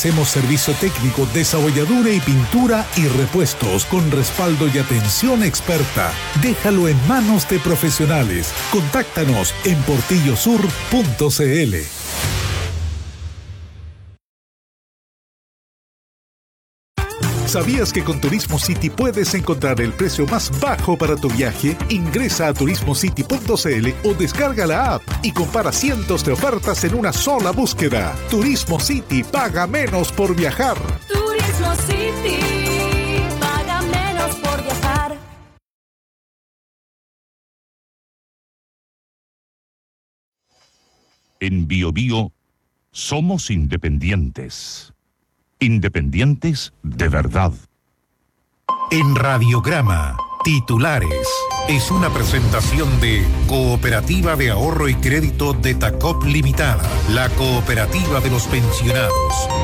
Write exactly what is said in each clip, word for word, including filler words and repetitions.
Ofrecemos servicio técnico, desabolladura y pintura y repuestos con respaldo y atención experta. Déjalo en manos de profesionales. Contáctanos en portillo sur punto c l. ¿Sabías que con Turismo City puedes encontrar el precio más bajo para tu viaje? Ingresa a turismo city punto c l o descarga la app y compara cientos de ofertas en una sola búsqueda. Turismo City, paga menos por viajar. Turismo City, paga menos por viajar. En Bio Bio somos independientes. Independientes de verdad. En Radiograma, titulares. Es una presentación de Cooperativa de Ahorro y Crédito de Tacop Limitada, la cooperativa de los pensionados.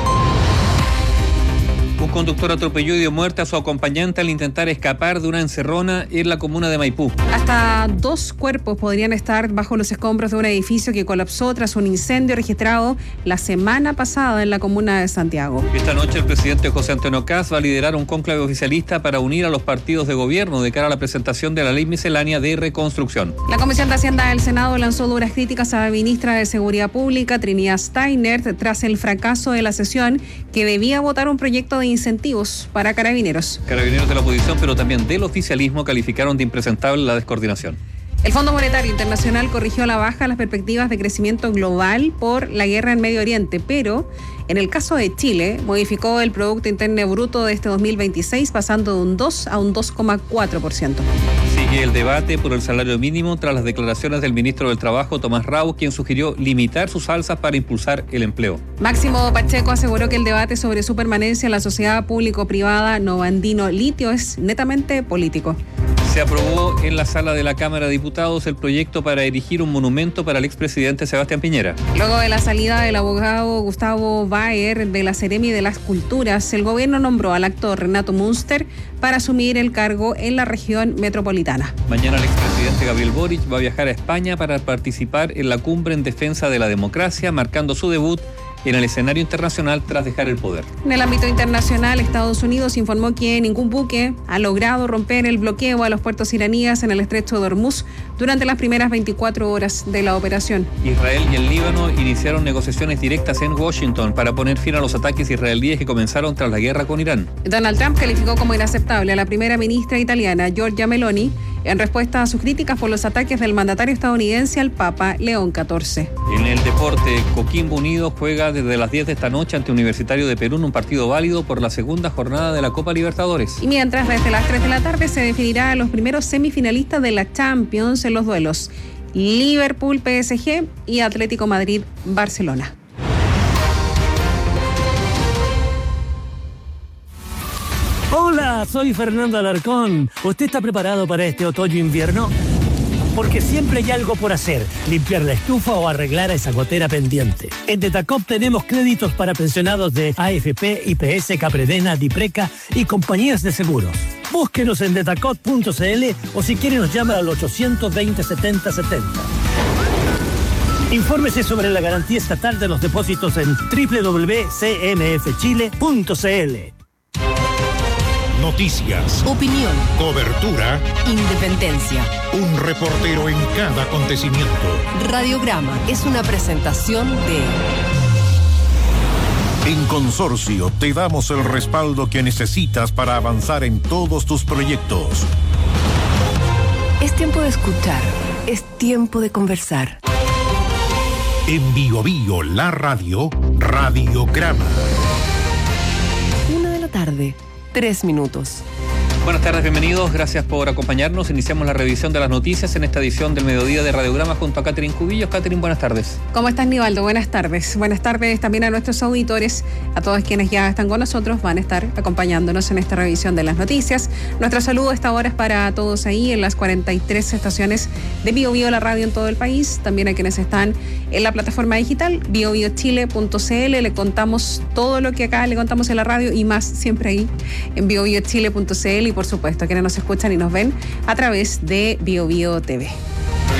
Un conductor atropelló y dio muerte a su acompañante al intentar escapar de una encerrona en la comuna de Maipú. Hasta dos cuerpos podrían estar bajo los escombros de un edificio que colapsó tras un incendio registrado la semana pasada en la comuna de Santiago. Esta noche el presidente José Antonio Kast va a liderar un cónclave oficialista para unir a los partidos de gobierno de cara a la presentación de la ley miscelánea de reconstrucción. La Comisión de Hacienda del Senado lanzó duras críticas a la ministra de Seguridad Pública, Trinidad Steiner, tras el fracaso de la sesión que debía votar un proyecto de incentivos para carabineros. Carabineros de la oposición, pero también del oficialismo, calificaron de impresentable la descoordinación. El Fondo Monetario Internacional corrigió a la baja las perspectivas de crecimiento global por la guerra en Medio Oriente, pero en el caso de Chile, modificó el Producto Interno Bruto de este dos mil veintiséis, pasando de un dos a un dos coma cuatro por ciento. Sigue el debate por el salario mínimo tras las declaraciones del ministro del Trabajo, Tomás Rau, quien sugirió limitar sus alzas para impulsar el empleo. Máximo Pacheco aseguró que el debate sobre su permanencia en la sociedad público-privada Novandino Litio es netamente político. Se aprobó en la sala de la Cámara de Diputados el proyecto para erigir un monumento para el expresidente Sebastián Piñera. Luego de la salida del abogado Gustavo Baer de la Seremi de las Culturas, el gobierno nombró al actor Renato Munster para asumir el cargo en la región metropolitana. Mañana el expresidente Gabriel Boric va a viajar a España para participar en la cumbre en defensa de la democracia, marcando su debut en el escenario internacional tras dejar el poder. En el ámbito internacional, Estados Unidos informó que ningún buque ha logrado romper el bloqueo a los puertos iraníes en el estrecho de Hormuz durante las primeras veinticuatro horas de la operación. Israel y el Líbano iniciaron negociaciones directas en Washington para poner fin a los ataques israelíes que comenzaron tras la guerra con Irán. Donald Trump calificó como inaceptable a la primera ministra italiana, Giorgia Meloni, en respuesta a sus críticas por los ataques del mandatario estadounidense al Papa León catorce. En el deporte, Coquimbo Unido juega desde las diez de esta noche ante Universitario de Perú en un partido válido por la segunda jornada de la Copa Libertadores. Y mientras desde las tres de la tarde se definirá a los primeros semifinalistas de la Champions en los duelos Liverpool P S G y Atlético Madrid Barcelona. Hola, soy Fernando Alarcón. ¿Usted está preparado para este otoño-invierno? Porque siempre hay algo por hacer, limpiar la estufa o arreglar esa gotera pendiente. En Detacop tenemos créditos para pensionados de A F P, I P S, Capredena, Dipreca y compañías de seguros. Búsquenos en detacop punto c l o si quiere nos llama al ochocientos veinte, setenta setenta. Infórmese sobre la garantía estatal de los depósitos en doble u doble u doble u punto c m f chile punto c l. Noticias, opinión, cobertura, independencia. Un reportero en cada acontecimiento. Radiograma es una presentación de... En Consorcio te damos el respaldo que necesitas para avanzar en todos tus proyectos. Es tiempo de escuchar, es tiempo de conversar. En Bio Bio, la radio, Radiograma. Una de la tarde. Tres minutos. Buenas tardes, bienvenidos, gracias por acompañarnos. Iniciamos la revisión de las noticias en esta edición del mediodía de Radiograma junto a Catherine Cubillos. Catherine, buenas tardes. ¿Cómo estás, Nivaldo? Buenas tardes. Buenas tardes también a nuestros auditores, a todos quienes ya están con nosotros, van a estar acompañándonos en esta revisión de las noticias. Nuestro saludo a esta hora es para todos ahí en las cuarenta y tres estaciones de Bio Bio, la radio en todo el país, también a quienes están en la plataforma digital bio bio chile punto c l. Le contamos todo lo que acá le contamos en la radio y más siempre ahí en bio bio chile punto c l y por supuesto a quienes nos escuchan y nos ven a través de Bio Bio T V. Revisamos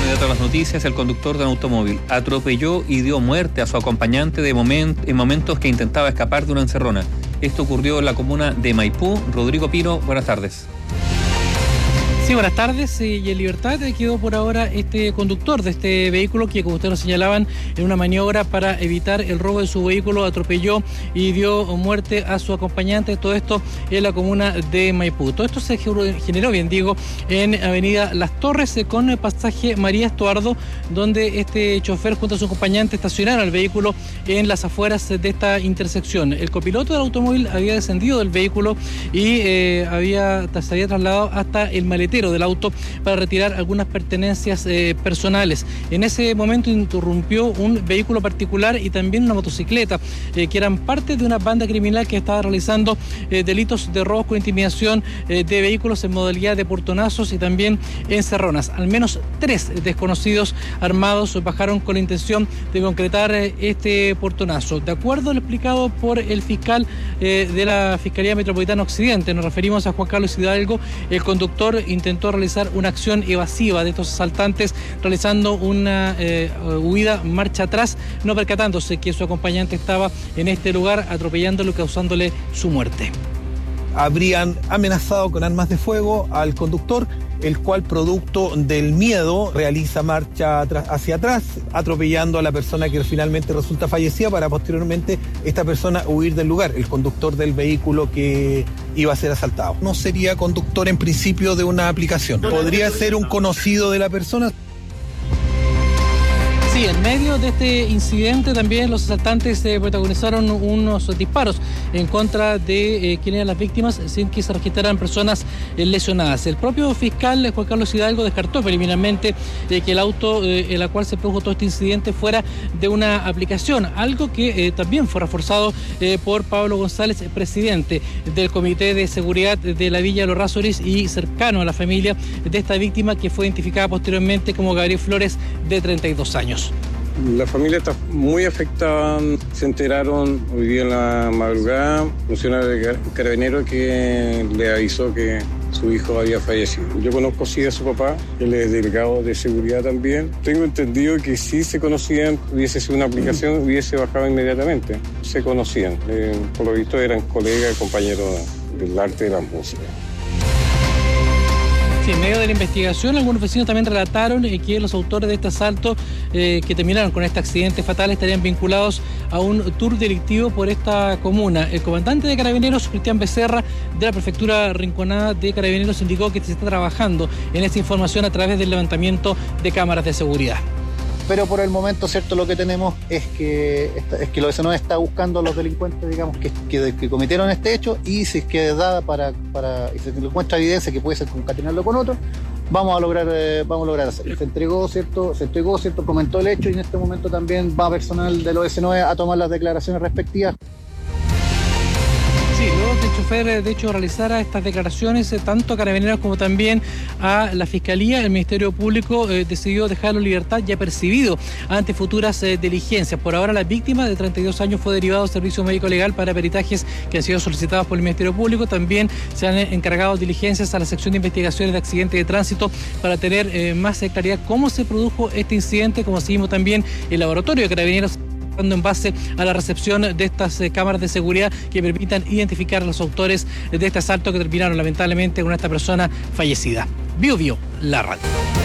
inmediato a las noticias. El conductor de un automóvil atropelló y dio muerte a su acompañante de moment- en momentos que intentaba escapar de una encerrona. Esto ocurrió en la comuna de Maipú. Rodrigo Pino, buenas tardes. Sí, buenas tardes. Y en libertad quedó por ahora este conductor de este vehículo que, como ustedes lo señalaban, en una maniobra para evitar el robo de su vehículo atropelló y dio muerte a su acompañante. Todo esto en la comuna de Maipú. Todo esto se generó, bien digo, en avenida Las Torres con el pasaje María Estuardo, donde este chofer junto a su acompañante estacionaron el vehículo en las afueras de esta intersección. El copiloto del automóvil había descendido del vehículo y eh, había, se había trasladado hasta el maletero del auto para retirar algunas pertenencias eh, personales. En ese momento interrumpió un vehículo particular y también una motocicleta, eh, que eran parte de una banda criminal que estaba realizando eh, delitos de robos con intimidación eh, de vehículos en modalidad de portonazos y también encerronas. Al menos tres desconocidos armados bajaron con la intención de concretar eh, este portonazo. De acuerdo a lo explicado por el fiscal eh, de la Fiscalía Metropolitana Occidente, nos referimos a Juan Carlos Hidalgo, el conductor intentó intentó realizar una acción evasiva de estos asaltantes, realizando una eh, huida marcha atrás, no percatándose que su acompañante estaba en este lugar, atropellándolo y causándole su muerte. Habrían amenazado con armas de fuego al conductor, el cual, producto del miedo, realiza marcha hacia atrás, atropellando a la persona que finalmente resulta fallecida, para posteriormente esta persona huir del lugar, el conductor del vehículo que iba a ser asaltado. No sería conductor en principio de una aplicación, podría ser un conocido de la persona. Sí, en medio de este incidente también los asaltantes eh, protagonizaron unos disparos en contra de eh, quienes eran las víctimas sin que se registraran personas eh, lesionadas. El propio fiscal Juan Carlos Hidalgo descartó preliminarmente eh, que el auto eh, en la cual se produjo todo este incidente fuera de una aplicación, algo que eh, también fue reforzado eh, por Pablo González, presidente del Comité de Seguridad de la Villa de los Rássoris y cercano a la familia de esta víctima, que fue identificada posteriormente como Gabriel Flores, de treinta y dos años. La familia está muy afectada. Se enteraron hoy día en la madrugada, funcionario de Carabineros que le avisó que su hijo había fallecido. Yo conozco sí a su papá, él es delegado de seguridad también. Tengo entendido que si se conocían, hubiese sido una aplicación, hubiese bajado inmediatamente. Se conocían, eh, por lo visto eran colegas, compañeros del arte de la música. En medio de la investigación, algunos vecinos también relataron eh, que los autores de este asalto eh, que terminaron con este accidente fatal estarían vinculados a un tour delictivo por esta comuna. El comandante de Carabineros, Cristian Becerra, de la Prefectura Rinconada de Carabineros, indicó que se está trabajando en esta información a través del levantamiento de cámaras de seguridad. Pero por el momento, cierto, lo que tenemos es que es que lo que se nos está buscando a los delincuentes, digamos, que, que, que cometieron este hecho, y si es que es dada para, para y se encuentra evidencia que puede ser concatenarlo con otro, vamos a lograr eh, vamos a lograr hacerlo. Se entregó, cierto, se entregó, cierto, comentó el hecho, y en este momento también va personal del O S nueve a tomar las declaraciones respectivas. Sí, luego que el chofer, de hecho, realizara estas declaraciones, eh, tanto a Carabineros como también a la Fiscalía, el Ministerio Público eh, decidió dejarlo en libertad, ya percibido ante futuras eh, diligencias. Por ahora, la víctima de treinta y dos años fue derivado al Servicio Médico Legal para peritajes que han sido solicitados por el Ministerio Público. También se han encargado diligencias a la sección de investigaciones de accidentes de tránsito para tener eh, más claridad cómo se produjo este incidente, como seguimos también el laboratorio de Carabineros en base a la recepción de estas eh, cámaras de seguridad que permitan identificar a los autores de este asalto que terminaron lamentablemente con esta persona fallecida. Bio Bio, la radio.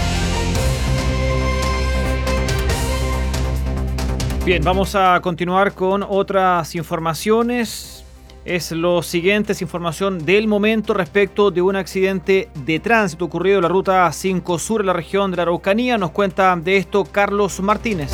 Bien, vamos a continuar con otras informaciones. Es lo siguiente, es información del momento respecto de un accidente de tránsito ocurrido en la ruta cinco Sur en la región de la Araucanía. Nos cuenta de esto Carlos Martínez.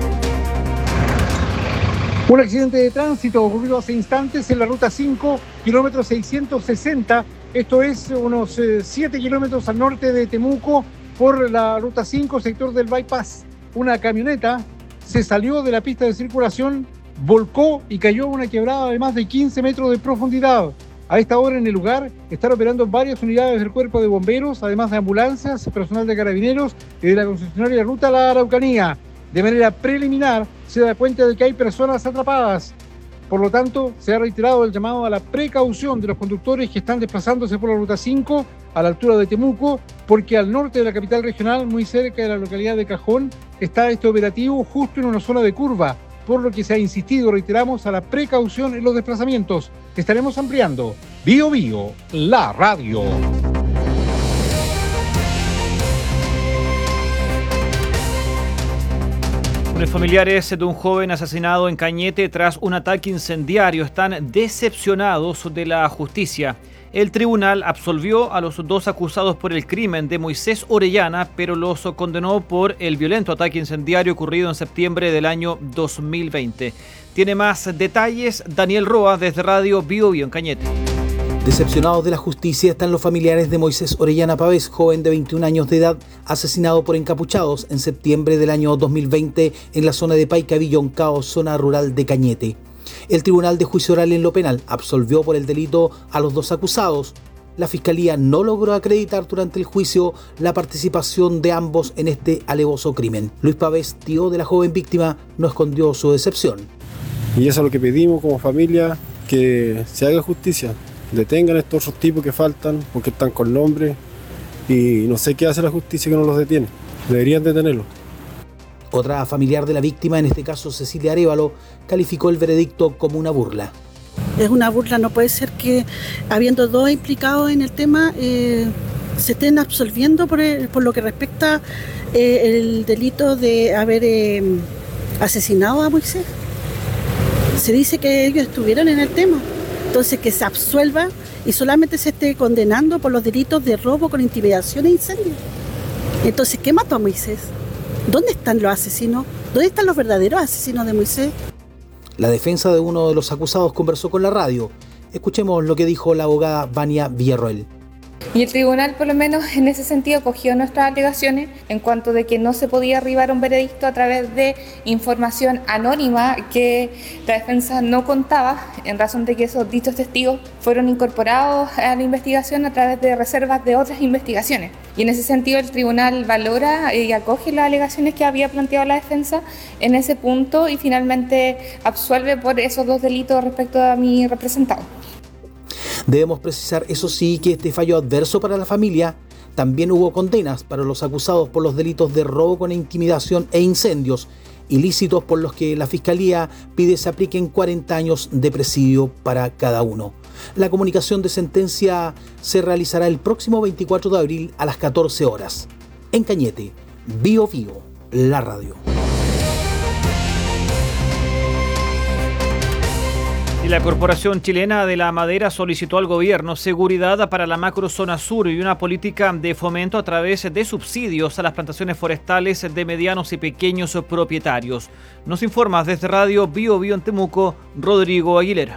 Un accidente de tránsito ocurrido hace instantes en la ruta cinco, kilómetro seiscientos sesenta. Esto es unos eh, siete kilómetros al norte de Temuco, por la ruta cinco, sector del bypass. Una camioneta se salió de la pista de circulación, volcó y cayó en una quebrada de más de quince metros de profundidad. A esta hora en el lugar están operando varias unidades del Cuerpo de Bomberos, además de ambulancias, personal de Carabineros y de la concesionaria Ruta La Araucanía. De manera preliminar, se da cuenta de que hay personas atrapadas. Por lo tanto, se ha reiterado el llamado a la precaución de los conductores que están desplazándose por la ruta cinco a la altura de Temuco, porque al norte de la capital regional, muy cerca de la localidad de Cajón, está este operativo justo en una zona de curva, por lo que se ha insistido, reiteramos, a la precaución en los desplazamientos. Estaremos ampliando. Bio Bio, la radio. Los familiares de un joven asesinado en Cañete tras un ataque incendiario están decepcionados de la justicia. El tribunal absolvió a los dos acusados por el crimen de Moisés Orellana, pero los condenó por el violento ataque incendiario ocurrido en septiembre del año dos mil veinte. Tiene más detalles Daniel Roa desde Radio Bio Bio en Cañete. Decepcionados de la justicia están los familiares de Moisés Orellana Pavés, joven de veintiún años de edad, asesinado por encapuchados en septiembre del año dos mil veinte en la zona de Paica-Villoncao, zona rural de Cañete. El Tribunal de Juicio Oral en lo Penal absolvió por el delito a los dos acusados. La Fiscalía no logró acreditar durante el juicio la participación de ambos en este alevoso crimen. Luis Pavés, tío de la joven víctima, no escondió su decepción. Y eso es lo que pedimos como familia, que se haga justicia. Detengan a estos otros tipos que faltan porque están con nombre y no sé qué hace la justicia que no los detiene. Deberían detenerlos. Otra familiar de la víctima, en este caso Cecilia Arévalo, calificó el veredicto como una burla. Es una burla, no puede ser que habiendo dos implicados en el tema eh, se estén absolviendo por, el, por lo que respecta eh, el delito de haber eh, asesinado a Moisés. Se dice que ellos estuvieron en el tema. Entonces que se absuelva y solamente se esté condenando por los delitos de robo con intimidación e incendio. Entonces, ¿qué mató a Moisés? ¿Dónde están los asesinos? ¿Dónde están los verdaderos asesinos de Moisés? La defensa de uno de los acusados conversó con la radio. Escuchemos lo que dijo la abogada Vania Villarroel. Y el tribunal, por lo menos en ese sentido, cogió nuestras alegaciones en cuanto de que no se podía arribar a un veredicto a través de información anónima que la defensa no contaba, en razón de que esos dichos testigos fueron incorporados a la investigación a través de reservas de otras investigaciones. Y en ese sentido el tribunal valora y acoge las alegaciones que había planteado la defensa en ese punto y finalmente absuelve por esos dos delitos respecto a mi representado. Debemos precisar, eso sí, que este fallo adverso para la familia también hubo condenas para los acusados por los delitos de robo con intimidación e incendios, ilícitos por los que la Fiscalía pide se apliquen cuarenta años de presidio para cada uno. La comunicación de sentencia se realizará el próximo veinticuatro de abril a las catorce horas. En Cañete, Bio Bio, la radio. La Corporación Chilena de la Madera solicitó al gobierno seguridad para la macrozona sur y una política de fomento a través de subsidios a las plantaciones forestales de medianos y pequeños propietarios. Nos informa desde Radio Bio Bio en Temuco, Rodrigo Aguilera.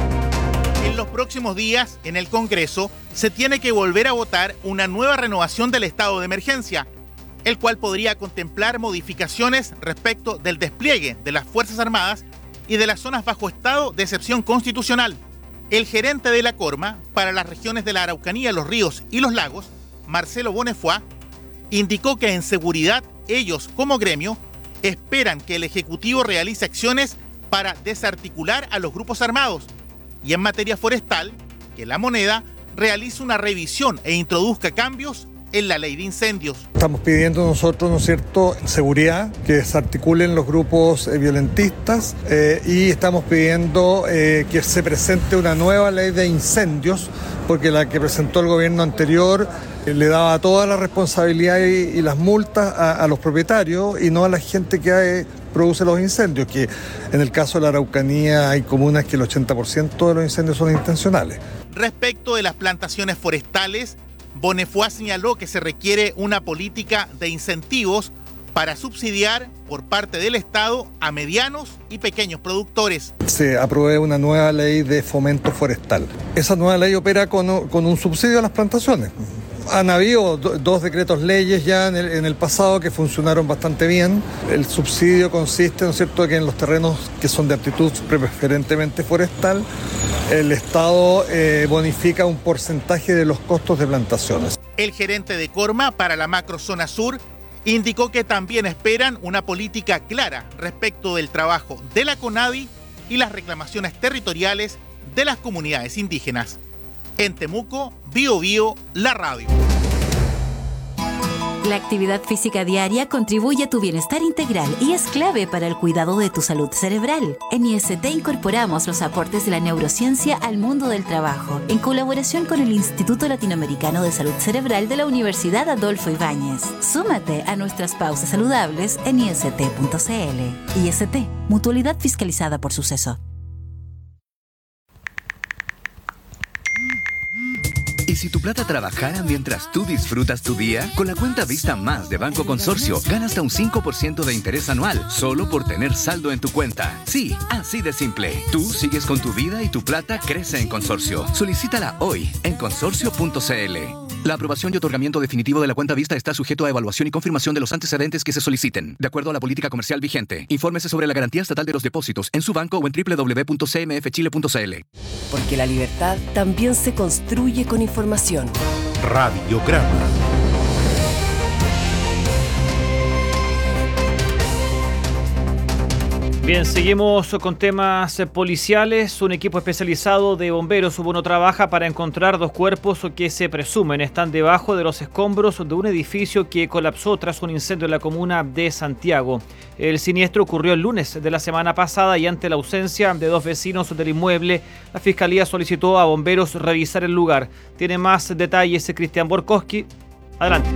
En los próximos días, en el Congreso, se tiene que volver a votar una nueva renovación del estado de emergencia, el cual podría contemplar modificaciones respecto del despliegue de las Fuerzas Armadas y de las zonas bajo estado de excepción constitucional. El gerente de la Corma para las regiones de la Araucanía, los ríos y los lagos, Marcelo Bonnefoy, indicó que en seguridad ellos como gremio esperan que el Ejecutivo realice acciones para desarticular a los grupos armados y en materia forestal, que la moneda realice una revisión e introduzca cambios en la ley de incendios. Estamos pidiendo nosotros, ¿no es cierto?, seguridad, que desarticulen los grupos eh, violentistas eh, y estamos pidiendo eh, que se presente una nueva ley de incendios, porque la que presentó el gobierno anterior eh, le daba toda la responsabilidad y, y las multas a, a los propietarios y no a la gente que hay, produce los incendios, que en el caso de la Araucanía hay comunas que el ochenta por ciento de los incendios son intencionales. Respecto de las plantaciones forestales, Bonnefoy señaló que se requiere una política de incentivos para subsidiar por parte del Estado a medianos y pequeños productores. Se aprobó una nueva ley de fomento forestal. Esa nueva ley opera con, con un subsidio a las plantaciones. Han habido do, dos decretos leyes ya en el, en el pasado que funcionaron bastante bien. El subsidio consiste, ¿no es cierto?, que en los terrenos que son de aptitud preferentemente forestal, el Estado eh, bonifica un porcentaje de los costos de plantaciones. El gerente de Corma para la macrozona sur indicó que también esperan una política clara respecto del trabajo de la CONADI y las reclamaciones territoriales de las comunidades indígenas. En Temuco, Bio Bio, la radio. La actividad física diaria contribuye a tu bienestar integral y es clave para el cuidado de tu salud cerebral. En I S T incorporamos los aportes de la neurociencia al mundo del trabajo, en colaboración con el Instituto Latinoamericano de Salud Cerebral de la Universidad Adolfo Ibáñez. Súmate a nuestras pausas saludables en I S T punto C L. I S T, mutualidad fiscalizada por Suceso. ¿Y si tu plata trabajara mientras tú disfrutas tu día? Con la cuenta Vista Más de Banco Consorcio, gana hasta un cinco por ciento de interés anual, solo por tener saldo en tu cuenta. Sí, así de simple. Tú sigues con tu vida y tu plata crece en Consorcio. Solicítala hoy en consorcio punto C L. La aprobación y otorgamiento definitivo de la cuenta Vista está sujeto a evaluación y confirmación de los antecedentes que se soliciten, de acuerdo a la política comercial vigente. Infórmese sobre la garantía estatal de los depósitos en su banco o en doble u doble u doble u punto c m f chile punto c l. Porque la libertad también se construye con información. Radiograma. Bien, seguimos con temas policiales. Un equipo especializado de bomberos Subono trabaja para encontrar dos cuerpos que se presumen están debajo de los escombros de un edificio que colapsó tras un incendio en la comuna de Santiago. El siniestro ocurrió el lunes de la semana pasada y ante la ausencia de dos vecinos del inmueble, la Fiscalía solicitó a bomberos revisar el lugar. Tiene más detalles Cristian Borkowski. Adelante.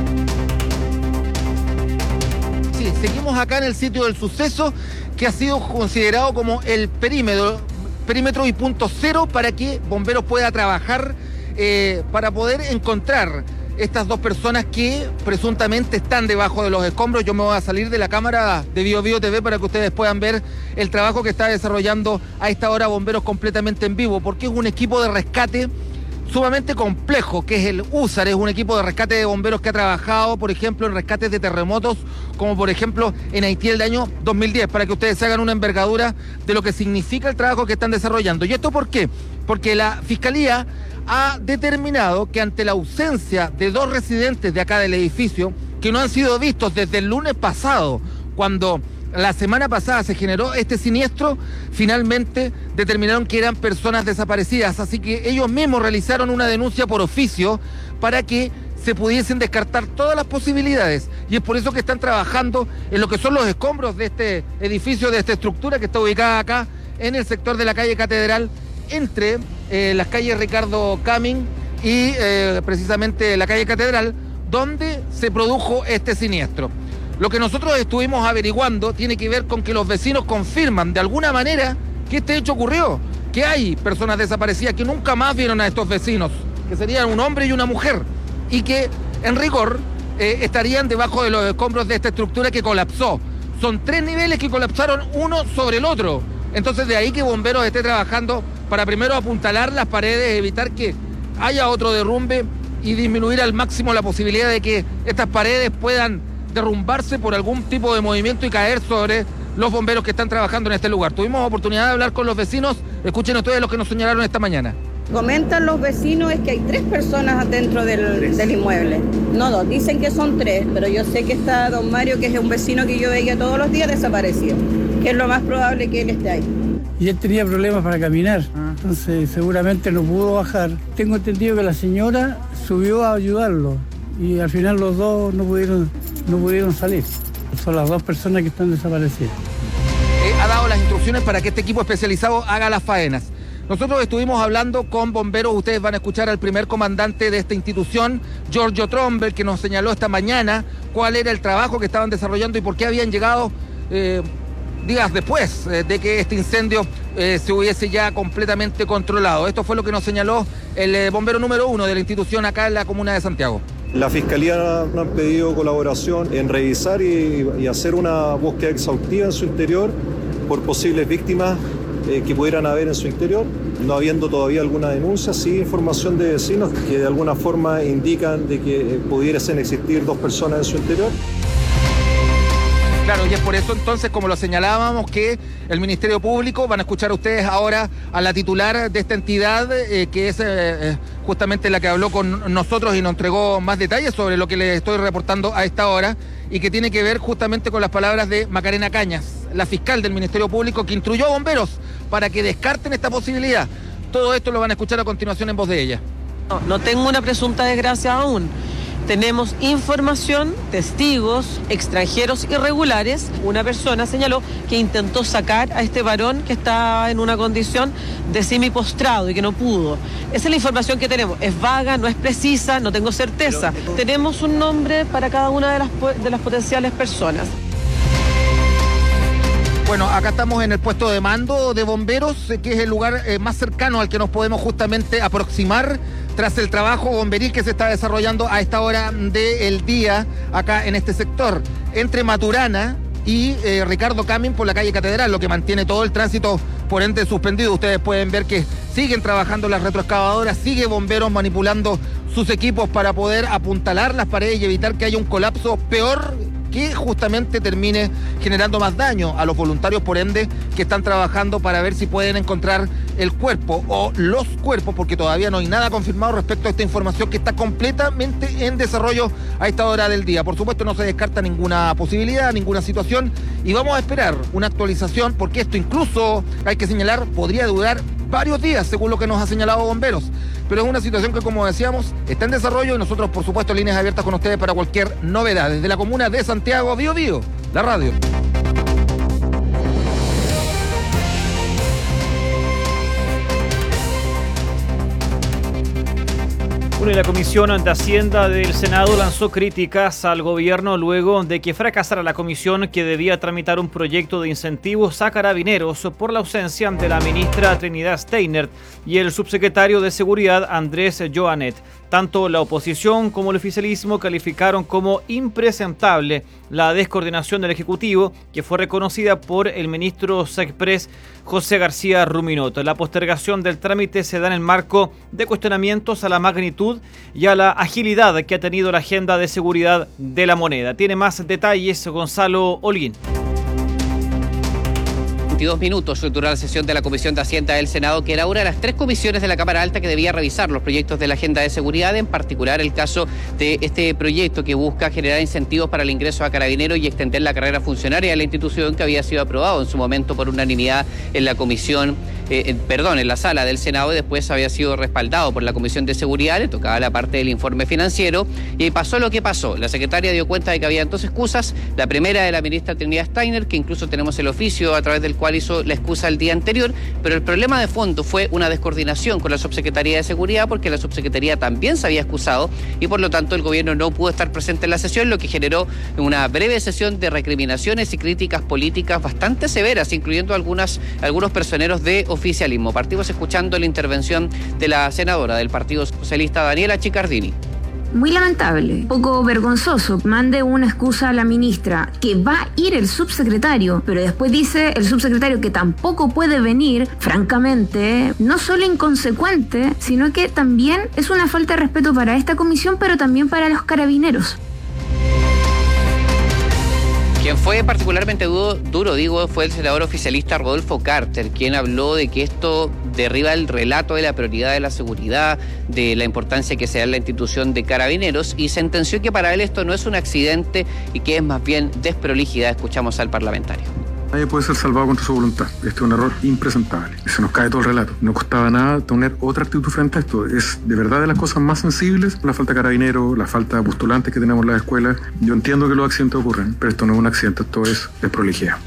Sí, seguimos acá en el sitio del suceso, que ha sido considerado como el perímetro, perímetro y punto cero para que bomberos pueda trabajar eh, para poder encontrar estas dos personas que presuntamente están debajo de los escombros. Yo me voy a salir de la cámara de Bio Bio T V para que ustedes puedan ver el trabajo que está desarrollando a esta hora bomberos completamente en vivo, porque es un equipo de rescate sumamente complejo, que es el USAR, es un equipo de rescate de bomberos que ha trabajado, por ejemplo, en rescates de terremotos, como por ejemplo en Haití el año dos mil diez, para que ustedes se hagan una envergadura de lo que significa el trabajo que están desarrollando. ¿Y esto por qué? Porque la Fiscalía ha determinado que ante la ausencia de dos residentes de acá del edificio, que no han sido vistos desde el lunes pasado, cuando la semana pasada se generó este siniestro, finalmente determinaron que eran personas desaparecidas, así que ellos mismos realizaron una denuncia por oficio para que se pudiesen descartar todas las posibilidades, y es por eso que están trabajando en lo que son los escombros de este edificio, de esta estructura que está ubicada acá en el sector de la calle Catedral, entre eh, las calles Ricardo Camin y eh, precisamente la calle Catedral, donde se produjo este siniestro. Lo que nosotros estuvimos averiguando tiene que ver con que los vecinos confirman de alguna manera que este hecho ocurrió, que hay personas desaparecidas que nunca más vieron a estos vecinos, que serían un hombre y una mujer, y que en rigor eh, estarían debajo de los escombros de esta estructura que colapsó. Son tres niveles que colapsaron uno sobre el otro. Entonces de ahí que bomberos esté trabajando para primero apuntalar las paredes, evitar que haya otro derrumbe y disminuir al máximo la posibilidad de que estas paredes puedan derrumbarse por algún tipo de movimiento y caer sobre los bomberos que están trabajando en este lugar. Tuvimos oportunidad de hablar con los vecinos. Escuchen ustedes lo que nos señalaron esta mañana. Comentan los vecinos es que hay tres personas dentro del, del inmueble. No, dos, dicen que son tres, pero yo sé que está don Mario, que es un vecino que yo veía todos los días, desaparecido, que es lo más probable que él esté ahí. Y él tenía problemas para caminar, entonces seguramente no pudo bajar. Tengo entendido que la señora subió a ayudarlo y al final los dos no pudieron, no pudieron salir. Son las dos personas que están desaparecidas. Eh, ha dado las instrucciones para que este equipo especializado haga las faenas. Nosotros estuvimos hablando con bomberos, ustedes van a escuchar al primer comandante de esta institución, Giorgio Trombel, que nos señaló esta mañana cuál era el trabajo que estaban desarrollando y por qué habían llegado eh, días después eh, de que este incendio eh, se hubiese ya completamente controlado. Esto fue lo que nos señaló el eh, bombero número uno de la institución acá en la comuna de Santiago. La Fiscalía nos ha pedido colaboración en revisar y, y hacer una búsqueda exhaustiva en su interior por posibles víctimas eh, que pudieran haber en su interior, no habiendo todavía alguna denuncia, sí información de vecinos que de alguna forma indican de que eh, pudiesen existir dos personas en su interior. Claro, y es por eso entonces, como lo señalábamos, que el Ministerio Público, van a escuchar ustedes ahora a la titular de esta entidad, eh, que es eh, justamente la que habló con nosotros y nos entregó más detalles sobre lo que les estoy reportando a esta hora, y que tiene que ver justamente con las palabras de Macarena Cañas, la fiscal del Ministerio Público, que instruyó a bomberos para que descarten esta posibilidad. Todo esto lo van a escuchar a continuación en voz de ella. No, no tengo una presunta desgracia aún. Tenemos información, testigos, extranjeros irregulares. Una persona señaló que intentó sacar a este varón que está en una condición de semipostrado y que no pudo. Esa es la información que tenemos. Es vaga, no es precisa, no tengo certeza. Pero... Tenemos un nombre para cada una de las, de las potenciales personas. Bueno, acá estamos en el puesto de mando de bomberos, que es el lugar eh, más cercano al que nos podemos justamente aproximar tras el trabajo bomberil que se está desarrollando a esta hora del día acá en este sector, entre Maturana y eh, Ricardo Camin por la calle Catedral, lo que mantiene todo el tránsito por ende suspendido. Ustedes pueden ver que siguen trabajando las retroexcavadoras, sigue bomberos manipulando sus equipos para poder apuntalar las paredes y evitar que haya un colapso peor que justamente termine generando más daño a los voluntarios, por ende, que están trabajando para ver si pueden encontrar el cuerpo o los cuerpos, porque todavía no hay nada confirmado respecto a esta información que está completamente en desarrollo a esta hora del día. Por supuesto, no se descarta ninguna posibilidad, ninguna situación, y vamos a esperar una actualización, porque esto incluso, hay que señalar, podría durar varios días, según lo que nos ha señalado bomberos. Pero es una situación que, como decíamos, está en desarrollo y nosotros, por supuesto, líneas abiertas con ustedes para cualquier novedad. Desde la comuna de Santiago, Bío Bío, la radio. Bueno, y la Comisión de Hacienda del Senado lanzó críticas al gobierno luego de que fracasara la comisión que debía tramitar un proyecto de incentivos a carabineros por la ausencia de la ministra Trinidad Steiner y el subsecretario de Seguridad Andrés Joanet. Tanto la oposición como el oficialismo calificaron como impresentable la descoordinación del Ejecutivo, que fue reconocida por el ministro Sexpress José García Ruminot. La postergación del trámite se da en el marco de cuestionamientos a la magnitud y a la agilidad que ha tenido la agenda de seguridad de la moneda. Tiene más detalles Gonzalo Holguín. veintidós minutos duró la sesión de la Comisión de Hacienda del Senado, que era una de las tres comisiones de la Cámara Alta que debía revisar los proyectos de la agenda de seguridad, en particular el caso de este proyecto que busca generar incentivos para el ingreso a carabineros y extender la carrera funcionaria de la institución, que había sido aprobado en su momento por unanimidad en la comisión, eh, perdón, en la sala del Senado, y después había sido respaldado por la Comisión de Seguridad. Le tocaba la parte del informe financiero y pasó lo que pasó. La secretaria dio cuenta de que había dos excusas. La primera de la ministra Trinidad Steiner, que incluso tenemos el oficio a través del cual hizo la excusa el día anterior, pero el problema de fondo fue una descoordinación con la Subsecretaría de Seguridad, porque la Subsecretaría también se había excusado y por lo tanto el gobierno no pudo estar presente en la sesión, lo que generó una breve sesión de recriminaciones y críticas políticas bastante severas, incluyendo algunas, algunos personeros de oficialismo. Partimos escuchando la intervención de la senadora del Partido Socialista, Daniela Chiccardini. Muy lamentable, un poco vergonzoso. Mande una excusa a la ministra que va a ir el subsecretario, pero después dice el subsecretario que tampoco puede venir. Francamente, no solo inconsecuente, sino que también es una falta de respeto para esta comisión, pero también para los carabineros. Quien fue particularmente duro, duro, digo, fue el senador oficialista Rodolfo Carter, quien habló de que esto derriba el relato de la prioridad de la seguridad, de la importancia que se da en la institución de carabineros, y sentenció que para él esto no es un accidente y que es más bien desprolijidad. Escuchamos al parlamentario. Nadie puede ser salvado contra su voluntad. Este es un error impresentable. Se nos cae todo el relato. No costaba nada tener otra actitud frente a esto. Es de verdad de las cosas más sensibles, la falta de carabineros, la falta de postulantes que tenemos en las escuelas. Yo entiendo que los accidentes ocurren, pero esto no es un accidente, esto es desprolijidad.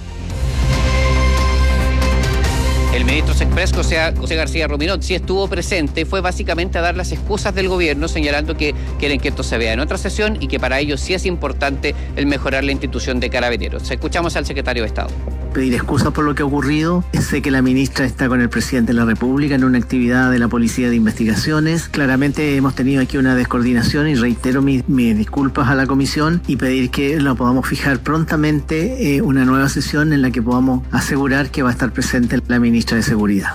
El ministro Sexpress, José, José García Ruminot, sí estuvo presente y fue básicamente a dar las excusas del gobierno, señalando que quieren que esto se vea en otra sesión y que para ellos sí es importante el mejorar la institución de carabineros. Escuchamos al secretario de Estado. Pedir excusas por lo que ha ocurrido. Sé que la ministra está con el presidente de la República en una actividad de la Policía de Investigaciones. Claramente hemos tenido aquí una descoordinación y reitero mis, mis disculpas a la comisión y pedir que lo podamos fijar prontamente eh, una nueva sesión en la que podamos asegurar que va a estar presente la ministra de Seguridad.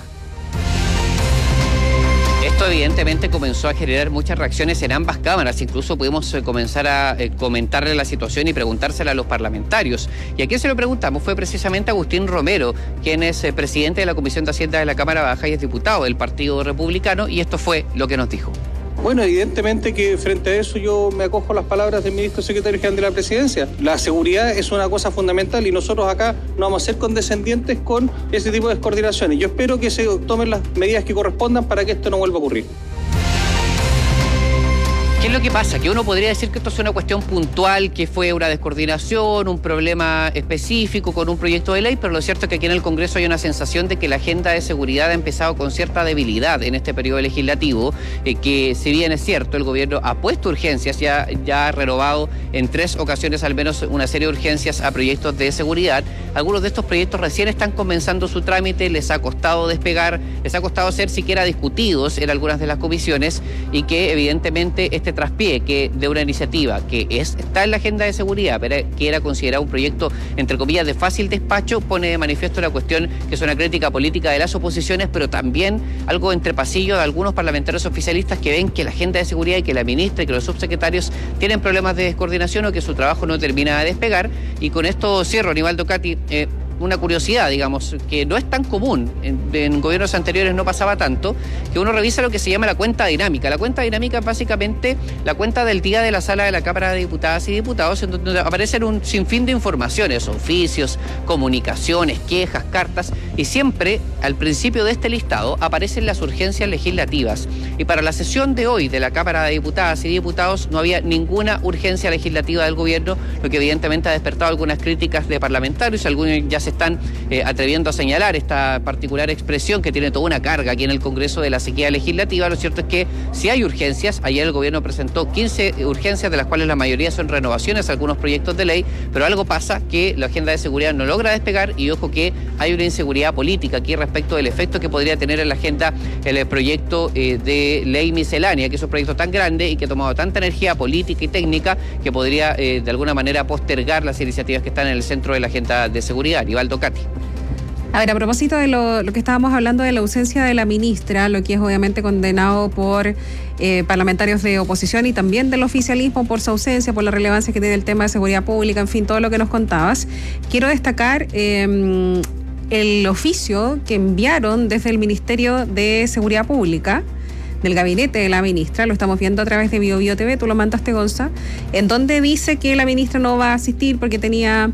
Esto evidentemente comenzó a generar muchas reacciones en ambas cámaras, incluso pudimos eh, comenzar a eh, comentarle la situación y preguntársela a los parlamentarios. Y a quien se lo preguntamos fue precisamente a Agustín Romero, quien es eh, presidente de la Comisión de Hacienda de la Cámara Baja y es diputado del Partido Republicano, y esto fue lo que nos dijo. Bueno, evidentemente que frente a eso yo me acojo a las palabras del ministro secretario general de la Presidencia. La seguridad es una cosa fundamental y nosotros acá no vamos a ser condescendientes con ese tipo de descoordinaciones. Yo espero que se tomen las medidas que correspondan para que esto no vuelva a ocurrir. ¿Qué es lo que pasa? Que uno podría decir que esto es una cuestión puntual, que fue una descoordinación, un problema específico con un proyecto de ley, pero lo cierto es que aquí en el Congreso hay una sensación de que la agenda de seguridad ha empezado con cierta debilidad en este periodo legislativo, eh, que si bien es cierto, el gobierno ha puesto urgencias, ya, ya ha renovado en tres ocasiones al menos una serie de urgencias a proyectos de seguridad. Algunos de estos proyectos recién están comenzando su trámite, les ha costado despegar, les ha costado ser siquiera discutidos en algunas de las comisiones y que evidentemente este traspié que de una iniciativa que es, está en la agenda de seguridad, pero que era considerado un proyecto, entre comillas, de fácil despacho, pone de manifiesto la cuestión que es una crítica política de las oposiciones, pero también algo entre pasillo de algunos parlamentarios oficialistas que ven que la agenda de seguridad y que la ministra y que los subsecretarios tienen problemas de descoordinación o que su trabajo no termina de despegar. Y con esto cierro, Aníbaldo Cati. Eh, una curiosidad, digamos, que no es tan común, en, en gobiernos anteriores no pasaba tanto, que uno revisa lo que se llama la cuenta dinámica. La cuenta dinámica es básicamente la cuenta del día de la sala de la Cámara de Diputadas y Diputados, en donde aparecen un sinfín de informaciones, oficios, comunicaciones, quejas, cartas, y siempre al principio de este listado aparecen las urgencias legislativas. Y para la sesión de hoy de la Cámara de Diputadas y Diputados no había ninguna urgencia legislativa del gobierno, lo que evidentemente ha despertado algunas críticas de parlamentarios. Algunos ya se están eh, atreviendo a señalar esta particular expresión que tiene toda una carga aquí en el Congreso de la sequía legislativa. Lo cierto es que si hay urgencias, ayer el gobierno presentó quince urgencias, de las cuales la mayoría son renovaciones a algunos proyectos de ley, pero algo pasa que la agenda de seguridad no logra despegar y ojo que hay una inseguridad política aquí respecto del efecto que podría tener en la agenda el proyecto eh, de ley miscelánea, que es un proyecto tan grande y que ha tomado tanta energía política y técnica que podría eh, de alguna manera postergar las iniciativas que están en el centro de la agenda de seguridad. Aníbaldo Cati. A ver, a propósito de lo, lo que estábamos hablando de la ausencia de la ministra, lo que es obviamente condenado por eh, parlamentarios de oposición y también del oficialismo por su ausencia, por la relevancia que tiene el tema de seguridad pública, en fin, todo lo que nos contabas. Quiero destacar eh, el oficio que enviaron desde el Ministerio de Seguridad Pública, del gabinete de la ministra, lo estamos viendo a través de Bio Bio T V, tú lo mandaste, Gonza, en donde dice que la ministra no va a asistir porque tenía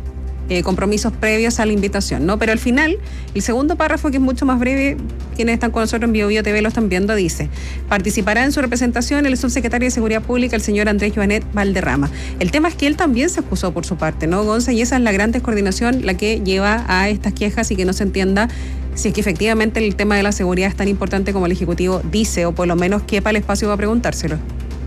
Eh, compromisos previos a la invitación, ¿no? Pero al final, el segundo párrafo, que es mucho más breve, quienes están con nosotros en Bio Bio T V lo están viendo, dice: participará en su representación el subsecretario de Seguridad Pública, el señor Andrés Joanet Valderrama. El tema es que él también se excusó por su parte, ¿no, Gonza? Y esa es la gran descoordinación la que lleva a estas quejas y que no se entienda si es que efectivamente el tema de la seguridad es tan importante como el Ejecutivo dice, o por lo menos quepa el espacio para preguntárselo.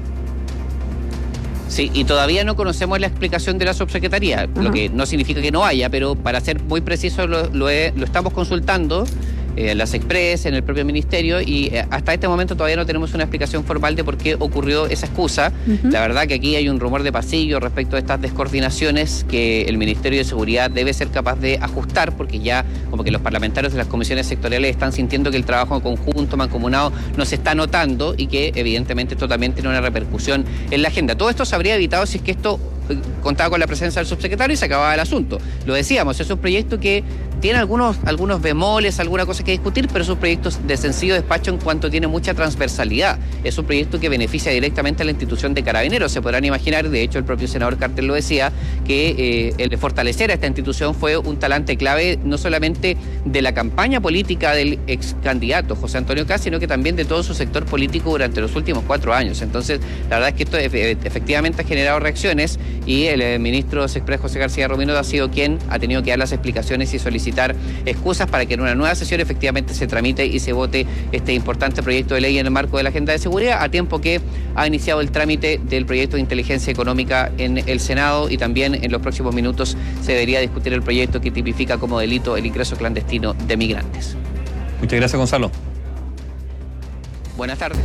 Sí, y todavía no conocemos la explicación de la subsecretaría, uh-huh. Lo que no significa que no haya, pero para ser muy preciso lo, lo, he, lo estamos consultando en eh, las Express, en el propio ministerio, y eh, hasta este momento todavía no tenemos una explicación formal de por qué ocurrió esa excusa. Uh-huh. La verdad que aquí hay un rumor de pasillo respecto a estas descoordinaciones que el Ministerio de Seguridad debe ser capaz de ajustar, porque ya como que los parlamentarios de las comisiones sectoriales están sintiendo que el trabajo en conjunto, mancomunado, no se está notando y que evidentemente esto también tiene una repercusión en la agenda. Todo esto se habría evitado si es que esto contaba con la presencia del subsecretario y se acababa el asunto. Lo decíamos, es un proyecto que tiene algunos, algunos bemoles, alguna cosa que discutir, pero es un proyecto de sencillo despacho en cuanto tiene mucha transversalidad. Es un proyecto que beneficia directamente a la institución de Carabineros. Se podrán imaginar, de hecho el propio senador Carter lo decía, que eh, el de fortalecer a esta institución fue un talante clave no solamente de la campaña política del ex candidato José Antonio Kast, sino que también de todo su sector político durante los últimos cuatro años. Entonces, la verdad es que esto efectivamente ha generado reacciones y el eh, ministro Express José García Romino ha sido quien ha tenido que dar las explicaciones y solicitar excusas para que en una nueva sesión efectivamente se tramite y se vote este importante proyecto de ley en el marco de la agenda de seguridad, a tiempo que ha iniciado el trámite del proyecto de inteligencia económica en el Senado, y también en los próximos minutos se debería discutir el proyecto que tipifica como delito el ingreso clandestino de migrantes. Muchas gracias, Gonzalo. Buenas tardes.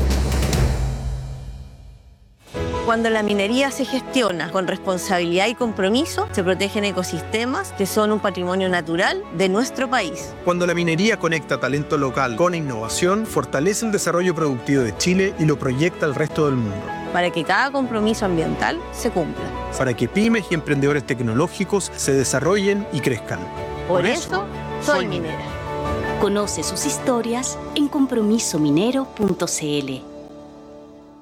Cuando la minería se gestiona con responsabilidad y compromiso, se protegen ecosistemas que son un patrimonio natural de nuestro país. Cuando la minería conecta talento local con innovación, fortalece el desarrollo productivo de Chile y lo proyecta al resto del mundo. Para que cada compromiso ambiental se cumpla. Para que pymes y emprendedores tecnológicos se desarrollen y crezcan. Por, Por eso, soy minera. Conoce sus historias en compromiso minero punto c l.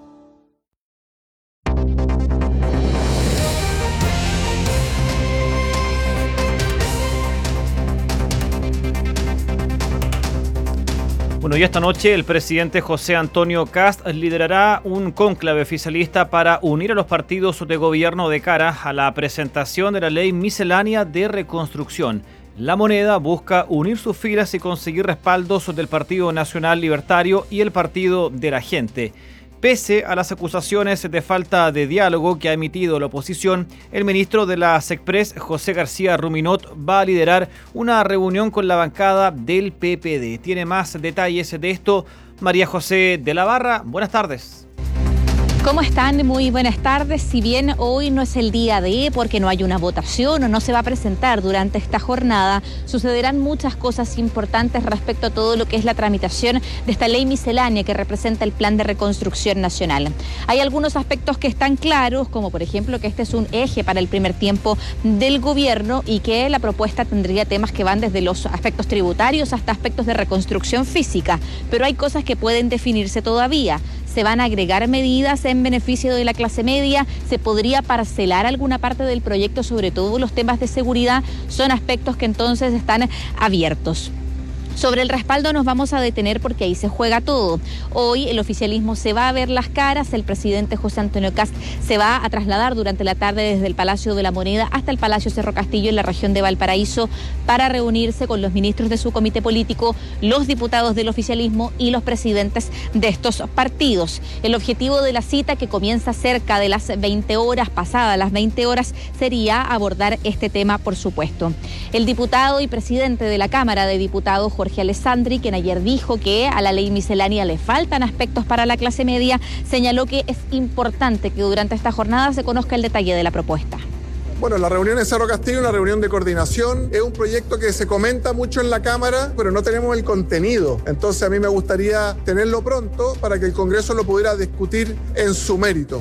Bueno, y esta noche el presidente José Antonio Kast liderará un cónclave oficialista para unir a los partidos de gobierno de cara a la presentación de la ley miscelánea de reconstrucción. La Moneda busca unir sus filas y conseguir respaldos del Partido Nacional Libertario y el Partido de la Gente. Pese a las acusaciones de falta de diálogo que ha emitido la oposición, el ministro de la SECPRES, José García Ruminot, va a liderar una reunión con la bancada del P P D. Tiene más detalles de esto María José de la Barra. Buenas tardes. ¿Cómo están? Muy buenas tardes. Si bien hoy no es el día de, porque no hay una votación o no se va a presentar durante esta jornada, sucederán muchas cosas importantes respecto a todo lo que es la tramitación de esta ley miscelánea que representa el Plan de Reconstrucción Nacional. Hay algunos aspectos que están claros, como por ejemplo que este es un eje para el primer tiempo del gobierno y que la propuesta tendría temas que van desde los aspectos tributarios hasta aspectos de reconstrucción física, pero hay cosas que pueden definirse todavía. Se van a agregar medidas en beneficio de la clase media, se podría parcelar alguna parte del proyecto, sobre todo los temas de seguridad, son aspectos que entonces están abiertos. Sobre el respaldo nos vamos a detener porque ahí se juega todo. Hoy el oficialismo se va a ver las caras, el presidente José Antonio Kast se va a trasladar durante la tarde desde el Palacio de la Moneda hasta el Palacio Cerro Castillo en la región de Valparaíso para reunirse con los ministros de su comité político, los diputados del oficialismo y los presidentes de estos partidos. El objetivo de la cita, que comienza cerca de las veinte horas, pasadas las veinte horas, sería abordar este tema, por supuesto. El diputado y presidente de la Cámara de Diputados, Jorge Alessandri, quien ayer dijo que a la ley miscelánea le faltan aspectos para la clase media, señaló que es importante que durante esta jornada se conozca el detalle de la propuesta. Bueno, la reunión en Cerro Castillo, una reunión de coordinación, es un proyecto que se comenta mucho en la Cámara, pero no tenemos el contenido. Entonces a mí me gustaría tenerlo pronto para que el Congreso lo pudiera discutir en su mérito.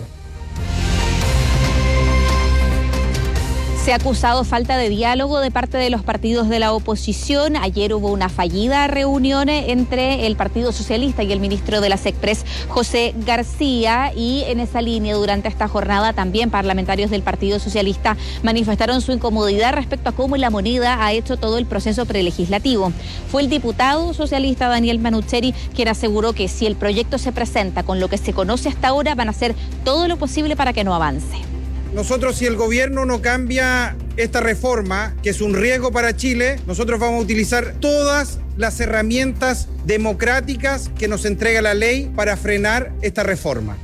Se ha acusado falta de diálogo de parte de los partidos de la oposición. Ayer hubo una fallida reunión entre el Partido Socialista y el ministro de la SECPRES, José García, y en esa línea durante esta jornada también parlamentarios del Partido Socialista manifestaron su incomodidad respecto a cómo La Moneda ha hecho todo el proceso prelegislativo. Fue el diputado socialista Daniel Manucheri quien aseguró que si el proyecto se presenta con lo que se conoce hasta ahora, van a hacer todo lo posible para que no avance. Nosotros, si el gobierno no cambia esta reforma, que es un riesgo para Chile, nosotros vamos a utilizar todas las herramientas democráticas que nos entrega la ley para frenar esta reforma.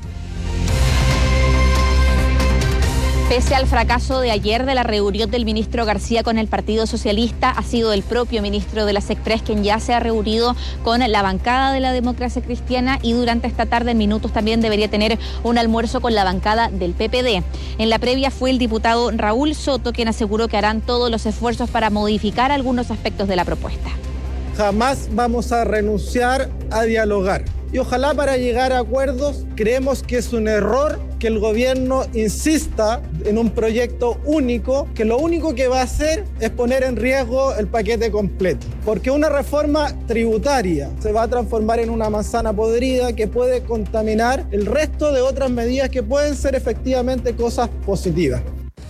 Pese al fracaso de ayer de la reunión del ministro García con el Partido Socialista, ha sido el propio ministro de la SECPRES quien ya se ha reunido con la bancada de la Democracia Cristiana y durante esta tarde en minutos también debería tener un almuerzo con la bancada del P P D. En la previa fue el diputado Raúl Soto quien aseguró que harán todos los esfuerzos para modificar algunos aspectos de la propuesta. Jamás vamos a renunciar a dialogar. Y ojalá para llegar a acuerdos, creemos que es un error que el gobierno insista en un proyecto único, que lo único que va a hacer es poner en riesgo el paquete completo. Porque una reforma tributaria se va a transformar en una manzana podrida que puede contaminar el resto de otras medidas que pueden ser efectivamente cosas positivas.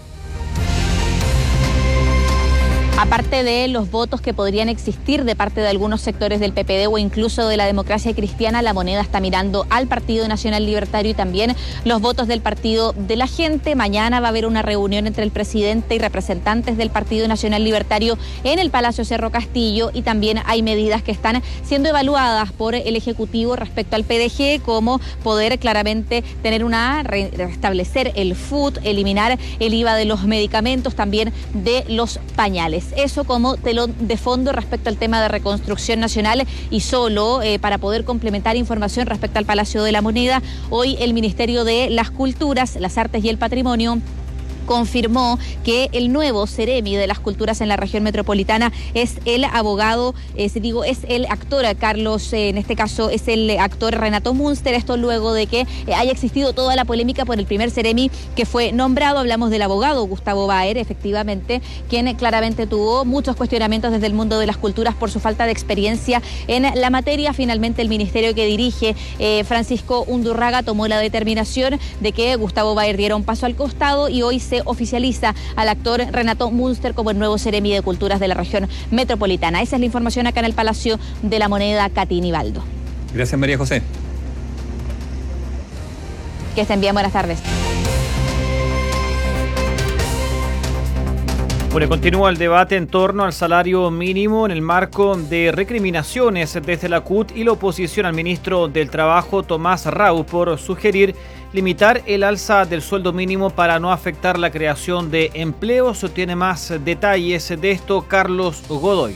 Aparte de los votos que podrían existir de parte de algunos sectores del P P D o incluso de la Democracia Cristiana, La Moneda está mirando al Partido Nacional Libertario y también los votos del Partido de la Gente. Mañana va a haber una reunión entre el presidente y representantes del Partido Nacional Libertario en el Palacio Cerro Castillo y también hay medidas que están siendo evaluadas por el Ejecutivo respecto al P D G, como poder claramente tener una, restablecer el F U T, eliminar el I V A de los medicamentos, también de los pañales. Eso como telón de fondo respecto al tema de reconstrucción nacional y solo eh, para poder complementar información respecto al Palacio de la Moneda, hoy el Ministerio de las Culturas, las Artes y el Patrimonio confirmó que el nuevo Ceremi de las Culturas en la región metropolitana es el abogado, es, digo, es el actor Carlos, eh, en este caso es el actor Renato Münster. Esto luego de que eh, haya existido toda la polémica por el primer Ceremi que fue nombrado. Hablamos del abogado Gustavo Baer, efectivamente, quien claramente tuvo muchos cuestionamientos desde el mundo de las culturas por su falta de experiencia en la materia. Finalmente el ministerio que dirige eh, Francisco Undurraga tomó la determinación de que Gustavo Baer diera un paso al costado y hoy se oficializa al actor Renato Münster como el nuevo Seremi de Culturas de la región metropolitana. Esa es la información acá en el Palacio de la Moneda, Katy Nivaldo. Gracias, María José. Que estén bien, buenas tardes. Bueno, continúa el debate en torno al salario mínimo en el marco de recriminaciones desde la C U T y la oposición al ministro del Trabajo, Tomás Rau, por sugerir limitar el alza del sueldo mínimo para no afectar la creación de empleos. Tiene más detalles de esto Carlos Godoy.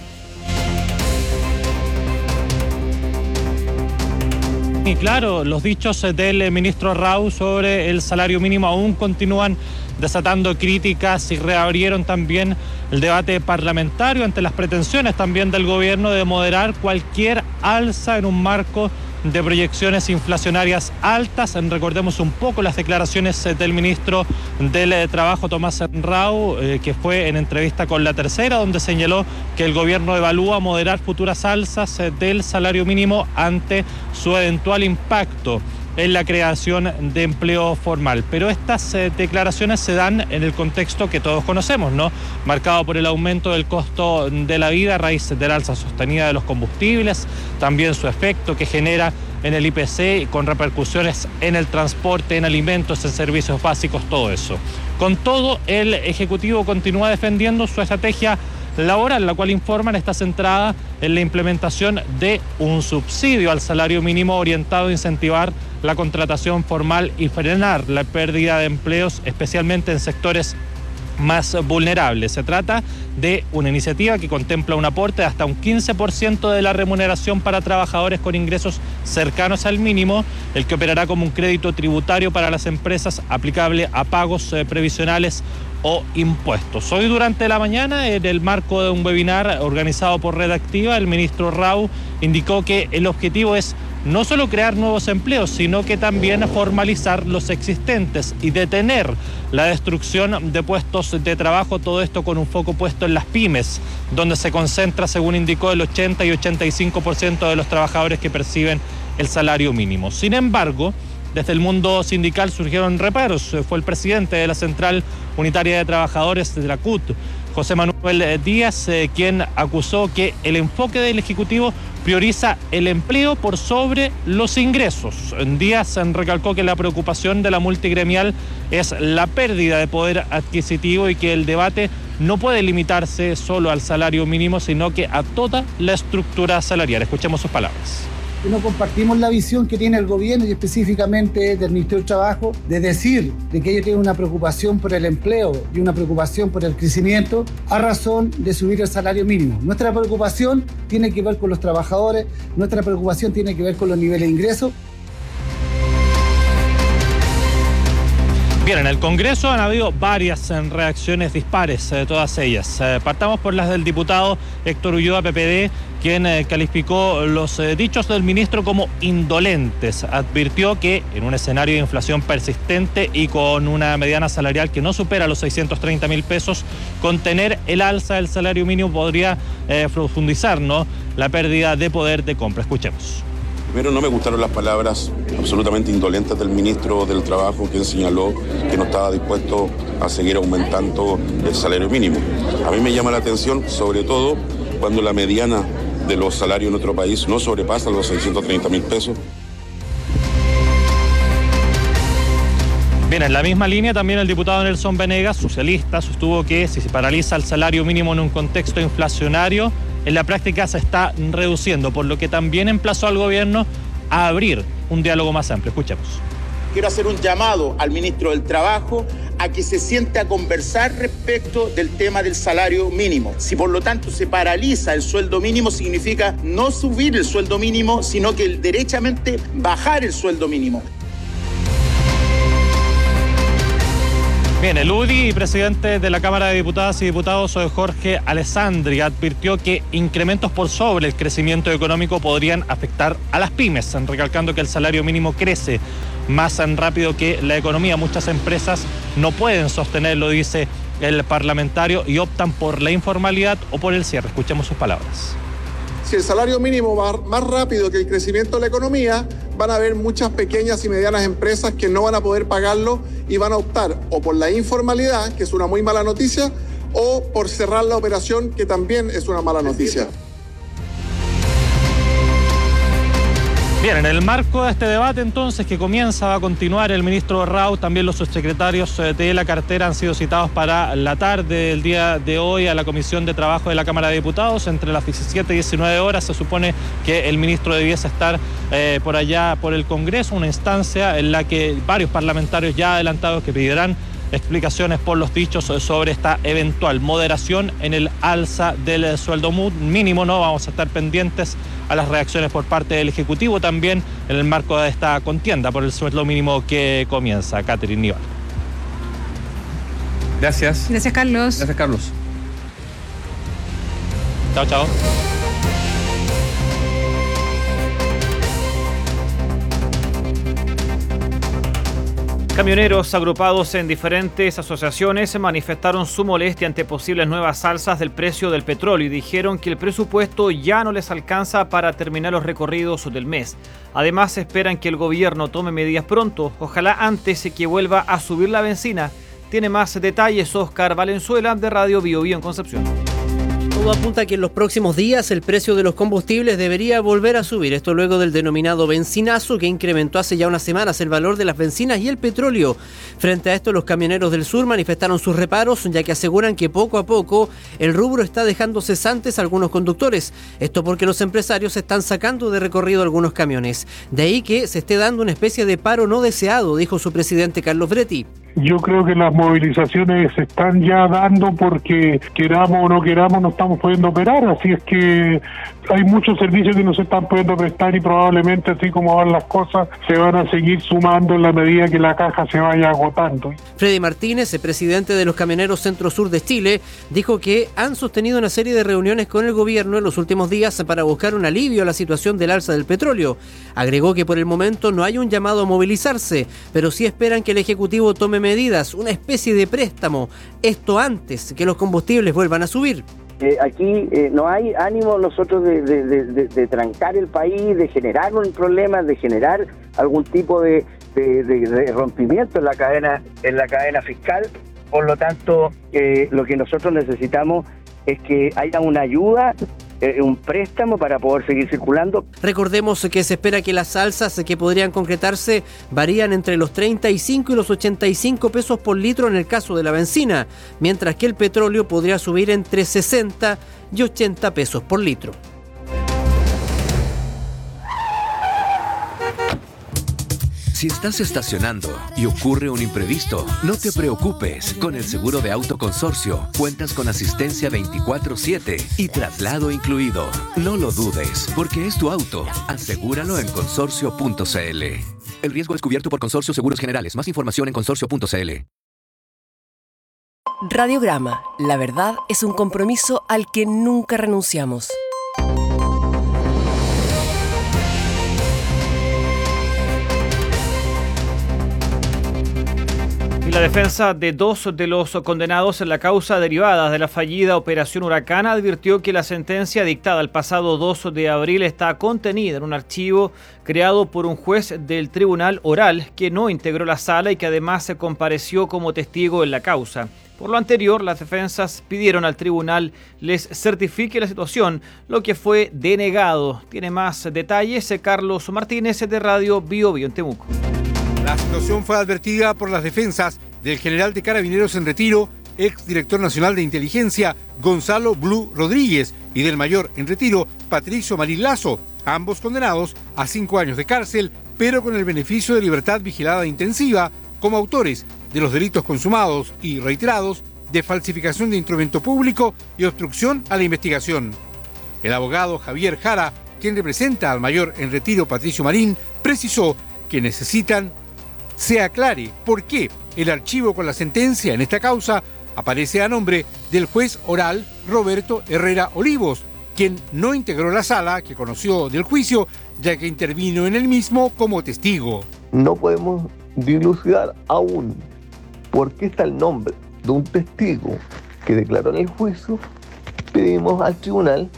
Y claro, los dichos del ministro Rau sobre el salario mínimo aún continúan desatando críticas y reabrieron también el debate parlamentario ante las pretensiones también del gobierno de moderar cualquier alza en un marco de proyecciones inflacionarias altas. Recordemos un poco las declaraciones del ministro del Trabajo, Tomás Rau, eh, que fue en entrevista con La Tercera, donde señaló que el gobierno evalúa moderar futuras alzas eh, del salario mínimo ante su eventual impacto en la creación de empleo formal. Pero estas eh, declaraciones se dan en el contexto que todos conocemos, ¿no? Marcado por el aumento del costo de la vida a raíz del alza sostenida de los combustibles, también su efecto que genera en el I P C con repercusiones en el transporte, en alimentos, en servicios básicos, todo eso. Con todo, el Ejecutivo continúa defendiendo su estrategia laboral, la cual informan está centrada en la implementación de un subsidio al salario mínimo orientado a incentivar la contratación formal y frenar la pérdida de empleos, especialmente en sectores más vulnerables. Se trata de una iniciativa que contempla un aporte de hasta un quince por ciento de la remuneración para trabajadores con ingresos cercanos al mínimo, el que operará como un crédito tributario para las empresas aplicable a pagos eh, previsionales o impuestos. Hoy durante la mañana, en el marco de un webinar organizado por Red Activa, el ministro Rau indicó que el objetivo es no solo crear nuevos empleos, sino que también formalizar los existentes y detener la destrucción de puestos de trabajo, todo esto con un foco puesto en las pymes, donde se concentra, según indicó, el ochenta y ochenta y cinco por ciento de los trabajadores que perciben el salario mínimo. Sin embargo, desde el mundo sindical surgieron reparos. Fue el presidente de la Central Unitaria de Trabajadores de la C U T, José Manuel Díaz, eh, quien acusó que el enfoque del Ejecutivo prioriza el empleo por sobre los ingresos. Díaz recalcó que la preocupación de la multigremial es la pérdida de poder adquisitivo y que el debate no puede limitarse solo al salario mínimo, sino que a toda la estructura salarial. Escuchemos sus palabras. No compartimos la visión que tiene el gobierno y específicamente del Ministerio del Trabajo de decir de que ellos tienen una preocupación por el empleo y una preocupación por el crecimiento a razón de subir el salario mínimo. Nuestra preocupación tiene que ver con los trabajadores, nuestra preocupación tiene que ver con los niveles de ingresos. Bien, en el Congreso han habido varias reacciones dispares, eh, todas ellas. Eh, partamos por las del diputado Héctor Ulloa, P P D, quien eh, calificó los eh, dichos del ministro como indolentes. Advirtió que en un escenario de inflación persistente y con una mediana salarial que no supera los seiscientos treinta mil pesos, contener el alza del salario mínimo podría eh, profundizar, ¿no?, la pérdida de poder de compra. Escuchemos. Primero, no me gustaron las palabras absolutamente indolentes del ministro del Trabajo, quien señaló que no estaba dispuesto a seguir aumentando el salario mínimo. A mí me llama la atención, sobre todo, cuando la mediana de los salarios en nuestro país no sobrepasa los seiscientos treinta mil pesos. Bien, en la misma línea también el diputado Nelson Venegas, socialista, sostuvo que si se paraliza el salario mínimo en un contexto inflacionario, en la práctica se está reduciendo, por lo que también emplazó al gobierno a abrir un diálogo más amplio. Escuchemos. Quiero hacer un llamado al ministro del Trabajo a que se siente a conversar respecto del tema del salario mínimo. Si por lo tanto se paraliza el sueldo mínimo, significa no subir el sueldo mínimo, sino que derechamente bajar el sueldo mínimo. Bien, el U D I y presidente de la Cámara de Diputadas y Diputados, Jorge Alessandri, advirtió que incrementos por sobre el crecimiento económico podrían afectar a las pymes, recalcando que el salario mínimo crece más rápido que la economía. Muchas empresas no pueden sostenerlo, dice el parlamentario, y optan por la informalidad o por el cierre. Escuchemos sus palabras. Si el salario mínimo va más rápido que el crecimiento de la economía, van a haber muchas pequeñas y medianas empresas que no van a poder pagarlo y van a optar o por la informalidad, que es una muy mala noticia, o por cerrar la operación, que también es una mala noticia. Bien, en el marco de este debate entonces que comienza, va a continuar el ministro Rau, también los subsecretarios de la cartera han sido citados para la tarde del día de hoy a la Comisión de Trabajo de la Cámara de Diputados. Entre las diecisiete y diecinueve horas se supone que el ministro debiese estar eh, por allá por el Congreso, una instancia en la que varios parlamentarios ya adelantados que pedirán explicaciones por los dichos sobre esta eventual moderación en el alza del sueldo mínimo. No vamos a estar pendientes a las reacciones por parte del Ejecutivo también en el marco de esta contienda por el sueldo mínimo que comienza. Catherine Nival. Gracias. Gracias, Carlos. Gracias, Carlos. Chao, chao. Camioneros agrupados en diferentes asociaciones manifestaron su molestia ante posibles nuevas alzas del precio del petróleo y dijeron que el presupuesto ya no les alcanza para terminar los recorridos del mes. Además, esperan que el gobierno tome medidas pronto, ojalá antes que vuelva a subir la benzina. Tiene más detalles Oscar Valenzuela de Radio Bio Bio en Concepción. Todo apunta a que en los próximos días el precio de los combustibles debería volver a subir. Esto luego del denominado benzinazo que incrementó hace ya unas semanas el valor de las bencinas y el petróleo. Frente a esto, los camioneros del sur manifestaron sus reparos, ya que aseguran que poco a poco el rubro está dejando cesantes a algunos conductores. Esto porque los empresarios están sacando de recorrido algunos camiones. De ahí que se esté dando una especie de paro no deseado, dijo su presidente Carlos Bretti. Yo creo que las movilizaciones se están ya dando porque queramos o no queramos no estamos pudiendo operar, así es que hay muchos servicios que no se están pudiendo prestar y probablemente así como van las cosas se van a seguir sumando en la medida que la caja se vaya agotando. Freddy Martínez, el presidente de los camioneros Centro Sur de Chile, dijo que han sostenido una serie de reuniones con el gobierno en los últimos días para buscar un alivio a la situación del alza del petróleo. Agregó que por el momento no hay un llamado a movilizarse, pero sí esperan que el Ejecutivo tome medidas, una especie de préstamo, esto antes que los combustibles vuelvan a subir. Eh, aquí eh, no hay ánimo nosotros de, de, de, de trancar el país, de generar un problema, de generar algún tipo de, de, de, de rompimiento en la cadena, en la cadena fiscal. Por lo tanto, eh, lo que nosotros necesitamos es que haya una ayuda, eh, un préstamo para poder seguir circulando. Recordemos que se espera que las alzas que podrían concretarse varían entre los treinta y cinco y los ochenta y cinco pesos por litro en el caso de la benzina, mientras que el petróleo podría subir entre sesenta y ochenta pesos por litro. Si estás estacionando y ocurre un imprevisto, no te preocupes. Con el seguro de auto Consorcio cuentas con asistencia veinticuatro siete y traslado incluido. No lo dudes, porque es tu auto. Asegúralo en consorcio punto c l. El riesgo es cubierto por Consorcio Seguros Generales. Más información en consorcio punto c l. Radiograma. La verdad es un compromiso al que nunca renunciamos. La defensa de dos de los condenados en la causa derivada de la fallida Operación Huracán advirtió que la sentencia dictada el pasado dos de abril está contenida en un archivo creado por un juez del Tribunal Oral que no integró la sala y que además se compareció como testigo en la causa. Por lo anterior, las defensas pidieron al tribunal les certifique la situación, lo que fue denegado. Tiene más detalles Carlos Martínez de Radio Bio Bio en Temuco. La situación fue advertida por las defensas del general de Carabineros en retiro, exdirector nacional de inteligencia, Gonzalo Blue Rodríguez, y del mayor en retiro, Patricio Marín Lazo, ambos condenados a cinco años de cárcel, pero con el beneficio de libertad vigilada intensiva, como autores de los delitos consumados y reiterados de falsificación de instrumento público y obstrucción a la investigación. El abogado Javier Jara, quien representa al mayor en retiro Patricio Marín, precisó que necesitan se aclare por qué el archivo con la sentencia en esta causa aparece a nombre del juez oral Roberto Herrera Olivos, quien no integró la sala que conoció del juicio, ya que intervino en el mismo como testigo. No podemos dilucidar aún por qué está el nombre de un testigo que declaró en el juicio. Pedimos al tribunal que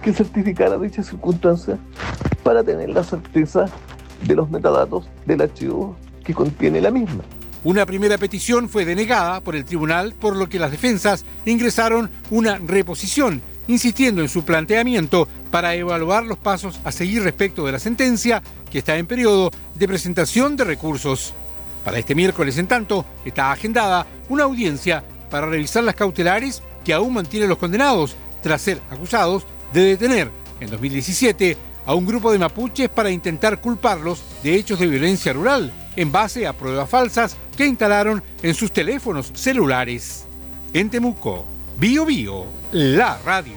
que certificara dicha circunstancia para tener la certeza de los metadatos del archivo que contiene la misma. Una primera petición fue denegada por el tribunal, por lo que las defensas ingresaron una reposición, insistiendo en su planteamiento para evaluar los pasos a seguir respecto de la sentencia, que está en periodo de presentación de recursos. Para este miércoles, en tanto, está agendada una audiencia para revisar las cautelares que aún mantienen los condenados, tras ser acusados de detener en dos mil diecisiete a un grupo de mapuches para intentar culparlos de hechos de violencia rural, en base a pruebas falsas que instalaron en sus teléfonos celulares. En Temuco, Bio Bio, la radio.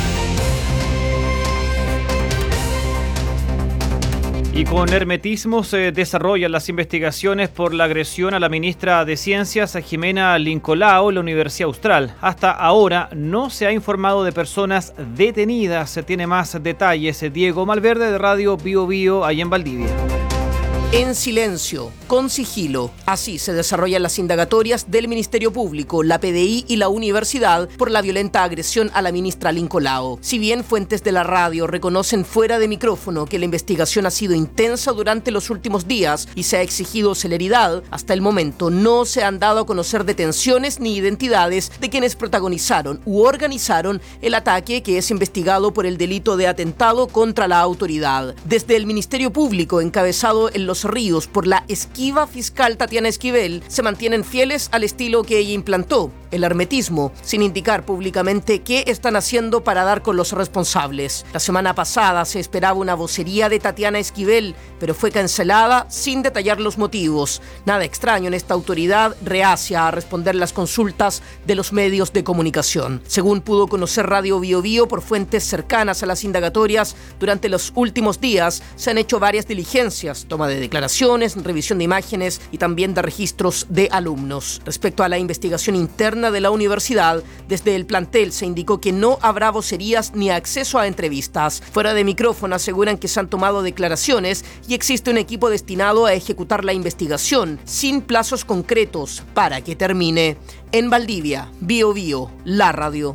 Y con hermetismo se desarrollan las investigaciones por la agresión a la ministra de Ciencias, Jimena Lincolao, en la Universidad Austral. Hasta ahora no se ha informado de personas detenidas. Se tiene más detalles Diego Malverde de Radio Bio Bio, allá en Valdivia. En silencio, con sigilo. Así se desarrollan las indagatorias del Ministerio Público, la P D I y la universidad por la violenta agresión a la ministra Lincolao. Si bien fuentes de la radio reconocen fuera de micrófono que la investigación ha sido intensa durante los últimos días y se ha exigido celeridad, hasta el momento no se han dado a conocer detenciones ni identidades de quienes protagonizaron u organizaron el ataque, que es investigado por el delito de atentado contra la autoridad. Desde el Ministerio Público, encabezado en Los Ríos por la esquiva fiscal Tatiana Esquivel, se mantienen fieles al estilo que ella implantó, el hermetismo, sin indicar públicamente qué están haciendo para dar con los responsables. La semana pasada se esperaba una vocería de Tatiana Esquivel, pero fue cancelada sin detallar los motivos. Nada extraño en esta autoridad reacia a responder las consultas de los medios de comunicación. Según pudo conocer Radio Bio Bio por fuentes cercanas a las indagatorias, durante los últimos días se han hecho varias diligencias, toma de declaraciones, revisión de imágenes y también de registros de alumnos. Respecto a la investigación interna de la universidad, desde el plantel se indicó que no habrá vocerías ni acceso a entrevistas. Fuera de micrófono aseguran que se han tomado declaraciones y existe un equipo destinado a ejecutar la investigación, sin plazos concretos para que termine. En Valdivia, Bio Bio, la radio.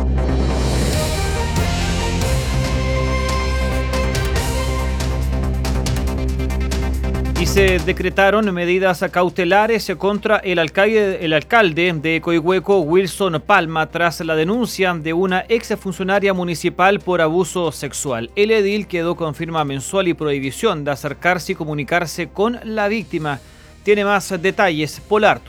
Y se decretaron medidas cautelares contra el alcalde, el alcalde de Coihueco, Wilson Palma, tras la denuncia de una exfuncionaria municipal por abuso sexual. El edil quedó con firma mensual y prohibición de acercarse y comunicarse con la víctima. Tiene más detalles, Polarto.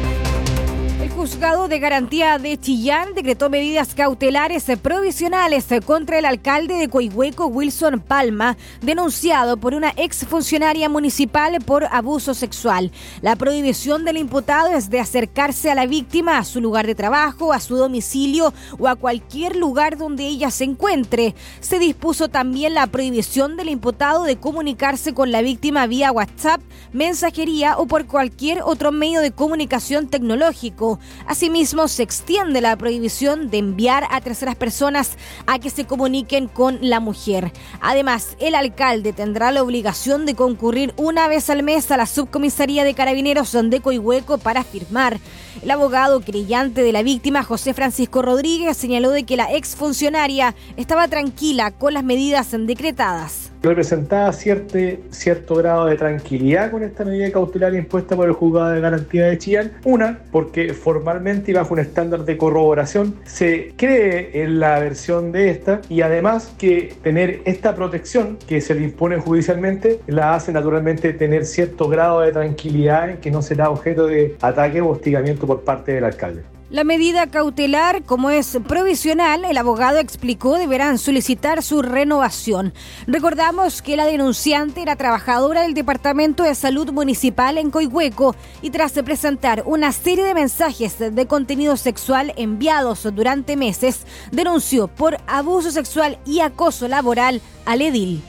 El Juzgado de Garantía de Chillán decretó medidas cautelares provisionales contra el alcalde de Coihueco, Wilson Palma, denunciado por una exfuncionaria municipal por abuso sexual. La prohibición del imputado es de acercarse a la víctima a su lugar de trabajo, a su domicilio o a cualquier lugar donde ella se encuentre. Se dispuso también la prohibición del imputado de comunicarse con la víctima vía WhatsApp, mensajería o por cualquier otro medio de comunicación tecnológico. Asimismo, se extiende la prohibición de enviar a terceras personas a que se comuniquen con la mujer. Además, el alcalde tendrá la obligación de concurrir una vez al mes a la subcomisaría de Carabineros de Coihueco para firmar. El abogado querellante de la víctima, José Francisco Rodríguez, señaló de que la exfuncionaria estaba tranquila con las medidas decretadas. Representaba cierto, cierto grado de tranquilidad con esta medida cautelar impuesta por el Juzgado de Garantía de Chillán. Una, porque formalmente y bajo un estándar de corroboración se cree en la versión de esta, y además que tener esta protección que se le impone judicialmente la hace naturalmente tener cierto grado de tranquilidad en que no será objeto de ataque o hostigamiento por parte del alcalde. La medida cautelar, como es provisional, el abogado explicó, deberán solicitar su renovación. Recordamos que la denunciante era trabajadora del Departamento de Salud Municipal en Coihueco y tras presentar una serie de mensajes de contenido sexual enviados durante meses, denunció por abuso sexual y acoso laboral al edil.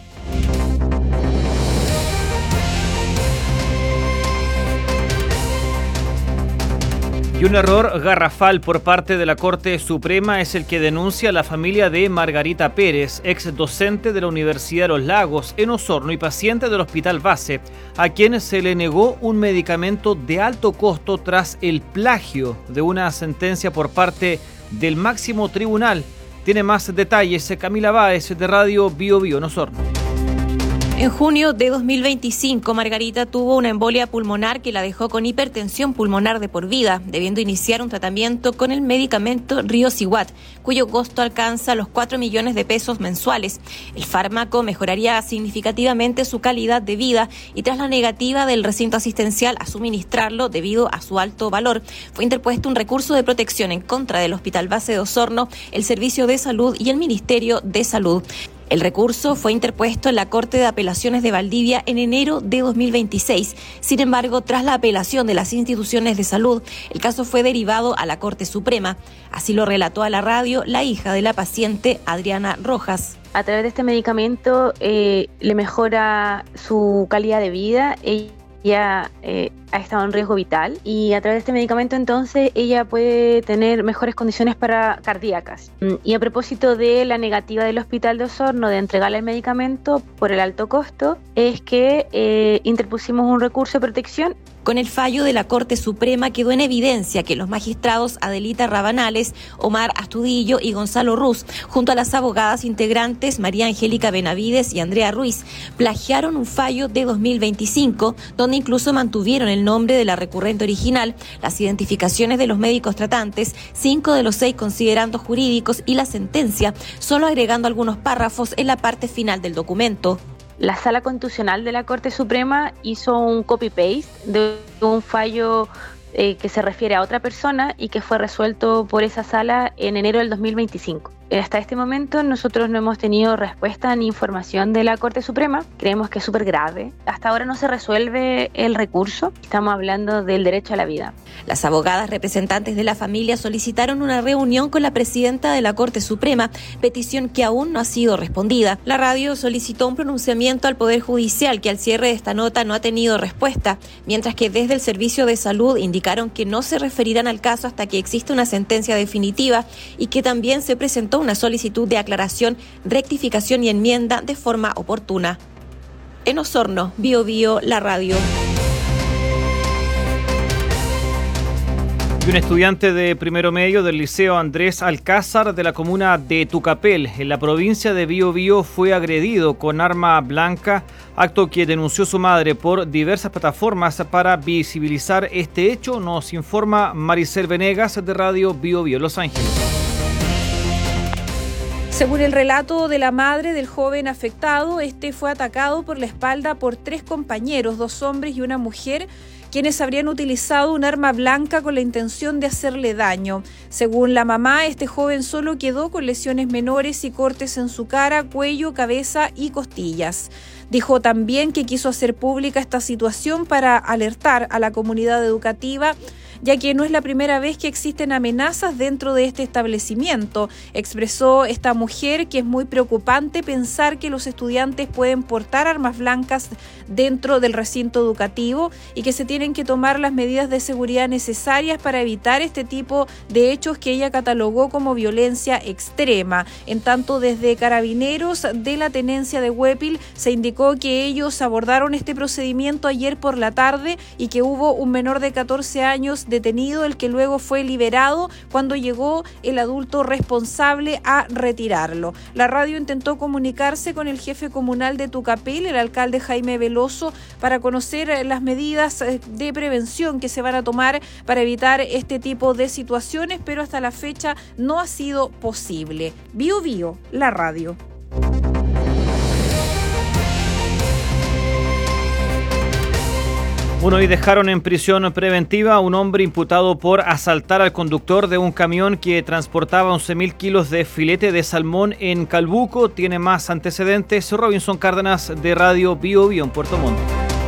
Y un error garrafal por parte de la Corte Suprema es el que denuncia la familia de Margarita Pérez, ex docente de la Universidad de Los Lagos en Osorno y paciente del Hospital Base, a quien se le negó un medicamento de alto costo tras el plagio de una sentencia por parte del máximo tribunal. Tiene más detalles Camila Báez de Radio Bio Bio en Osorno. En junio de dos mil veinticinco, Margarita tuvo una embolia pulmonar que la dejó con hipertensión pulmonar de por vida, debiendo iniciar un tratamiento con el medicamento Riociguat, cuyo costo alcanza los cuatro millones de pesos mensuales. El fármaco mejoraría significativamente su calidad de vida y tras la negativa del recinto asistencial a suministrarlo debido a su alto valor, fue interpuesto un recurso de protección en contra del Hospital Base de Osorno, el Servicio de Salud y el Ministerio de Salud. El recurso fue interpuesto en la Corte de Apelaciones de Valdivia en enero de dos mil veintiséis. Sin embargo, tras la apelación de las instituciones de salud, el caso fue derivado a la Corte Suprema. Así lo relató a la radio la hija de la paciente, Adriana Rojas. A través de este medicamento eh, le mejora su calidad de vida. Ella eh, ha estado en riesgo vital y a través de este medicamento entonces ella puede tener mejores condiciones para cardíacas. Y a propósito de la negativa del Hospital de Osorno de entregarle el medicamento por el alto costo, es que eh, interpusimos un recurso de protección. Con el fallo de la Corte Suprema quedó en evidencia que los magistrados Adelita Rabanales, Omar Astudillo y Gonzalo Ruz, junto a las abogadas integrantes María Angélica Benavides y Andrea Ruiz, plagiaron un fallo de dos mil veinticinco, donde incluso mantuvieron el nombre de la recurrente original, las identificaciones de los médicos tratantes, cinco de los seis considerandos jurídicos y la sentencia, solo agregando algunos párrafos en la parte final del documento. La Sala Constitucional de la Corte Suprema hizo un copy-paste de un fallo eh, que se refiere a otra persona y que fue resuelto por esa sala en enero del dos mil veinticinco. Hasta este momento nosotros no hemos tenido respuesta ni información de la Corte Suprema. Creemos que es súper grave. Hasta ahora no se resuelve el recurso. Estamos hablando del derecho a la vida. Las abogadas representantes de la familia solicitaron una reunión con la presidenta de la Corte Suprema, petición que aún no ha sido respondida. La radio solicitó un pronunciamiento al Poder Judicial, que al cierre de esta nota no ha tenido respuesta, mientras que desde el Servicio de Salud indicaron que no se referirán al caso hasta que exista una sentencia definitiva y que también se presentó una solicitud de aclaración, rectificación y enmienda de forma oportuna. En Osorno, Bio Bio, la radio. Y un estudiante de primero medio del Liceo Andrés Alcázar de la comuna de Tucapel, en la provincia de Bio Bio, fue agredido con arma blanca, acto que denunció su madre por diversas plataformas para visibilizar este hecho. Nos informa Maricel Venegas de Radio Bio Bio, Los Ángeles. Según el relato de la madre del joven afectado, este fue atacado por la espalda por tres compañeros, dos hombres y una mujer, quienes habrían utilizado un arma blanca con la intención de hacerle daño. Según la mamá, este joven solo quedó con lesiones menores y cortes en su cara, cuello, cabeza y costillas. Dijo también que quiso hacer pública esta situación para alertar a la comunidad educativa, ya que no es la primera vez que existen amenazas dentro de este establecimiento. Expresó esta mujer que es muy preocupante pensar que los estudiantes pueden portar armas blancas dentro del recinto educativo y que se tienen que tomar las medidas de seguridad necesarias para evitar este tipo de hechos que ella catalogó como violencia extrema. En tanto, desde Carabineros de la Tenencia de Huépil se indicó que ellos abordaron este procedimiento ayer por la tarde y que hubo un menor de catorce años detenido, el que luego fue liberado cuando llegó el adulto responsable a retirarlo. La radio intentó comunicarse con el jefe comunal de Tucapel, el alcalde Jaime Veloso, para conocer las medidas de prevención que se van a tomar para evitar este tipo de situaciones, pero hasta la fecha no ha sido posible. Bio Bio, la radio. Bueno, y dejaron en prisión preventiva a un hombre imputado por asaltar al conductor de un camión que transportaba once mil kilos de filete de salmón en Calbuco. Tiene más antecedentes Robinson Cárdenas de Radio Bio Bio en Puerto Montt.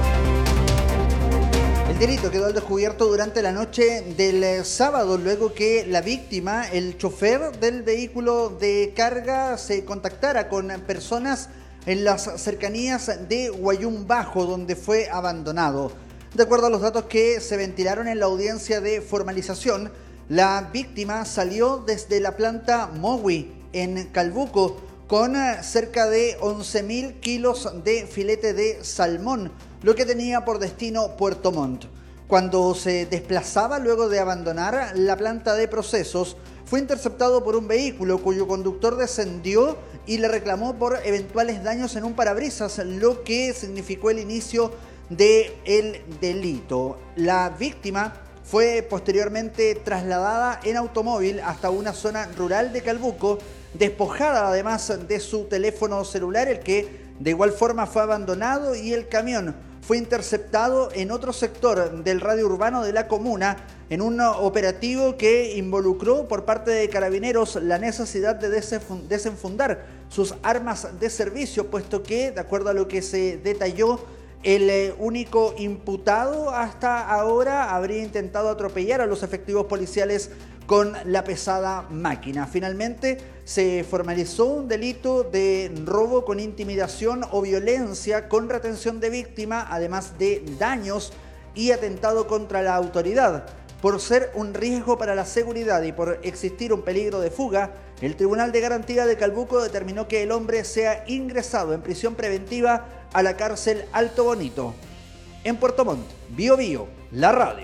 El delito quedó al descubierto durante la noche del sábado, luego que la víctima, el chofer del vehículo de carga, se contactara con personas en las cercanías de Guayún Bajo, donde fue abandonado. De acuerdo a los datos que se ventilaron en la audiencia de formalización, la víctima salió desde la planta Mowi en Calbuco con cerca de once mil kilos de filete de salmón, lo que tenía por destino Puerto Montt. Cuando se desplazaba luego de abandonar la planta de procesos, fue interceptado por un vehículo cuyo conductor descendió y le reclamó por eventuales daños en un parabrisas, lo que significó el inicio del delito. La víctima fue posteriormente trasladada en automóvil hasta una zona rural de Calbuco, despojada además de su teléfono celular, el que de igual forma fue abandonado, y el camión fue interceptado en otro sector del radio urbano de la comuna en un operativo que involucró por parte de Carabineros la necesidad de desenfundar sus armas de servicio, puesto que, de acuerdo a lo que se detalló, el único imputado hasta ahora habría intentado atropellar a los efectivos policiales con la pesada máquina. Finalmente se formalizó un delito de robo con intimidación o violencia con retención de víctima, además de daños y atentado contra la autoridad. Por ser un riesgo para la seguridad y por existir un peligro de fuga, el Tribunal de Garantía de Calbuco determinó que el hombre sea ingresado en prisión preventiva a la cárcel Alto Bonito. En Puerto Montt, Bio Bio, la radio.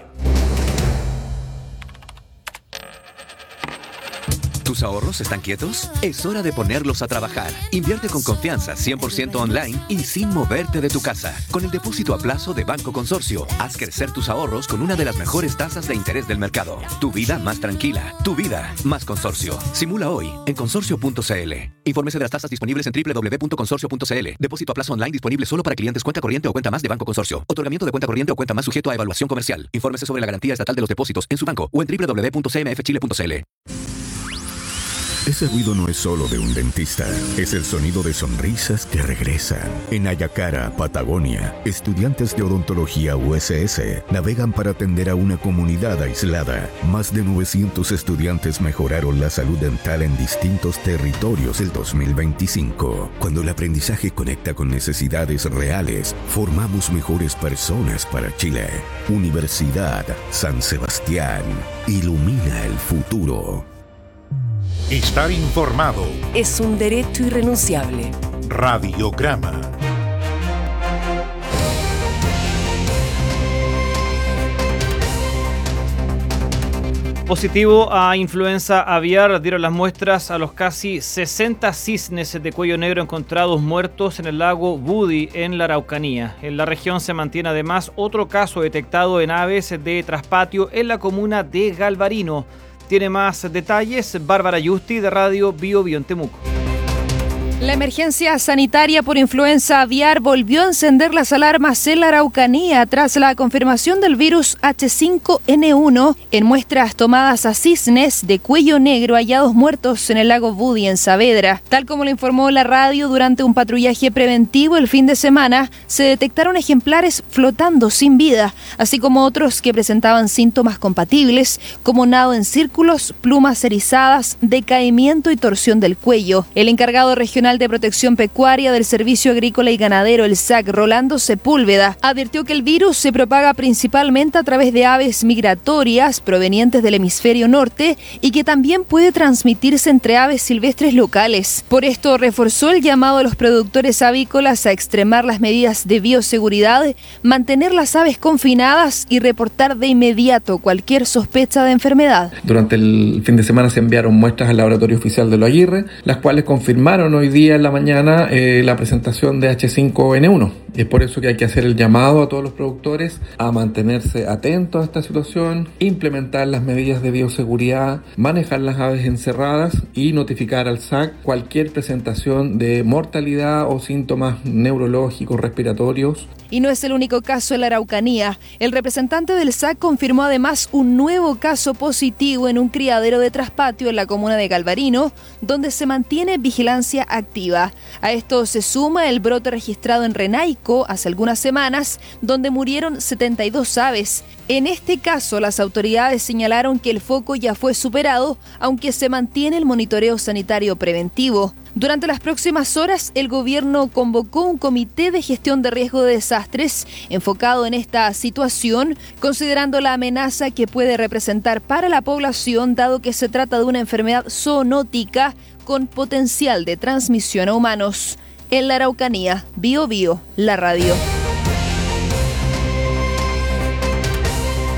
¿Tus ahorros están quietos? Es hora de ponerlos a trabajar. Invierte con confianza, cien por ciento online y sin moverte de tu casa. Con el depósito a plazo de Banco Consorcio, haz crecer tus ahorros con una de las mejores tasas de interés del mercado. Tu vida más tranquila. Tu vida más Consorcio. Simula hoy en consorcio punto c l. Infórmese de las tasas disponibles en doble u doble u doble u punto consorcio punto c l. Depósito a plazo online disponible solo para clientes cuenta corriente o cuenta más de Banco Consorcio. Otorgamiento de cuenta corriente o cuenta más sujeto a evaluación comercial. Infórmese sobre la garantía estatal de los depósitos en su banco o en doble u doble u doble u punto c m f chile punto c l. Ese ruido no es solo de un dentista, es el sonido de sonrisas que regresan. En Ayacara, Patagonia, estudiantes de odontología U S S navegan para atender a una comunidad aislada. Más de novecientos estudiantes mejoraron la salud dental en distintos territorios el dos mil veinticinco. Cuando el aprendizaje conecta con necesidades reales, formamos mejores personas para Chile. Universidad San Sebastián. Ilumina el futuro. Estar informado es un derecho irrenunciable. Radiograma. Positivo a influenza aviar dieron las muestras a los casi sesenta cisnes de cuello negro encontrados muertos en el lago Budi, en la Araucanía. En la región se mantiene además otro caso detectado en aves de traspatio en la comuna de Galvarino. Tiene más detalles Bárbara Yusti de Radio Bio Bio en Temuco. La emergencia sanitaria por influenza aviar volvió a encender las alarmas en la Araucanía tras la confirmación del virus H cinco N uno en muestras tomadas a cisnes de cuello negro hallados muertos en el lago Budi en Saavedra. Tal como lo informó la radio, durante un patrullaje preventivo el fin de semana se detectaron ejemplares flotando sin vida, así como otros que presentaban síntomas compatibles como nado en círculos, plumas erizadas, decaimiento y torsión del cuello. El encargado regional de Protección Pecuaria del Servicio Agrícola y Ganadero, el S A C, Rolando Sepúlveda, advirtió que el virus se propaga principalmente a través de aves migratorias provenientes del hemisferio norte y que también puede transmitirse entre aves silvestres locales. Por esto reforzó el llamado a los productores avícolas a extremar las medidas de bioseguridad, mantener las aves confinadas y reportar de inmediato cualquier sospecha de enfermedad. Durante el fin de semana se enviaron muestras al laboratorio oficial de Lo Aguirre, las cuales confirmaron hoy día en la mañana eh, la presentación de H cinco N uno. Es por eso que hay que hacer el llamado a todos los productores a mantenerse atentos a esta situación, implementar las medidas de bioseguridad, manejar las aves encerradas y notificar al S A C cualquier presentación de mortalidad o síntomas neurológicos, respiratorios. Y no es el único caso en la Araucanía. El representante del S A C confirmó además un nuevo caso positivo en un criadero de traspatio en la comuna de Galvarino, donde se mantiene vigilancia activa. A esto se suma el brote registrado en Renaico hace algunas semanas, donde murieron setenta y dos aves. En este caso, las autoridades señalaron que el foco ya fue superado, aunque se mantiene el monitoreo sanitario preventivo. Durante las próximas horas, el gobierno convocó un comité de gestión de riesgo de desastres enfocado en esta situación, considerando la amenaza que puede representar para la población, dado que se trata de una enfermedad zoonótica con potencial de transmisión a humanos. En la Araucanía, Bio Bio, la radio.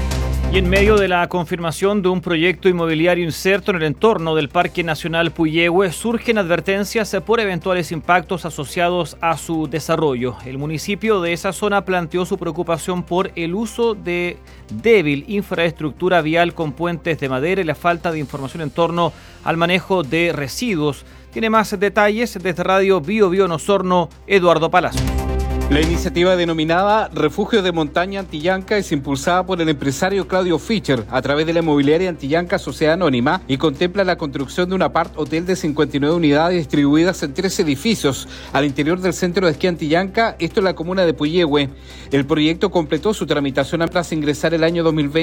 Y en medio de la confirmación de un proyecto inmobiliario inserto en el entorno del Parque Nacional Puyehue, surgen advertencias por eventuales impactos asociados a su desarrollo. El municipio de esa zona planteó su preocupación por el uso de débil infraestructura vial con puentes de madera y la falta de información en torno al manejo de residuos. Tiene más detalles desde Radio Bio Bio en Osorno, Eduardo Palacio. La iniciativa denominada Refugio de Montaña Antillanca es impulsada por el empresario Claudio Fischer a través de la inmobiliaria Antillanca Sociedad Anónima y contempla la construcción de un apart hotel de cincuenta y nueve unidades distribuidas en tres edificios al interior del centro de esquí Antillanca, esto en la comuna de Puyehue. El proyecto completó su tramitación tras ingresar el año dos mil veinte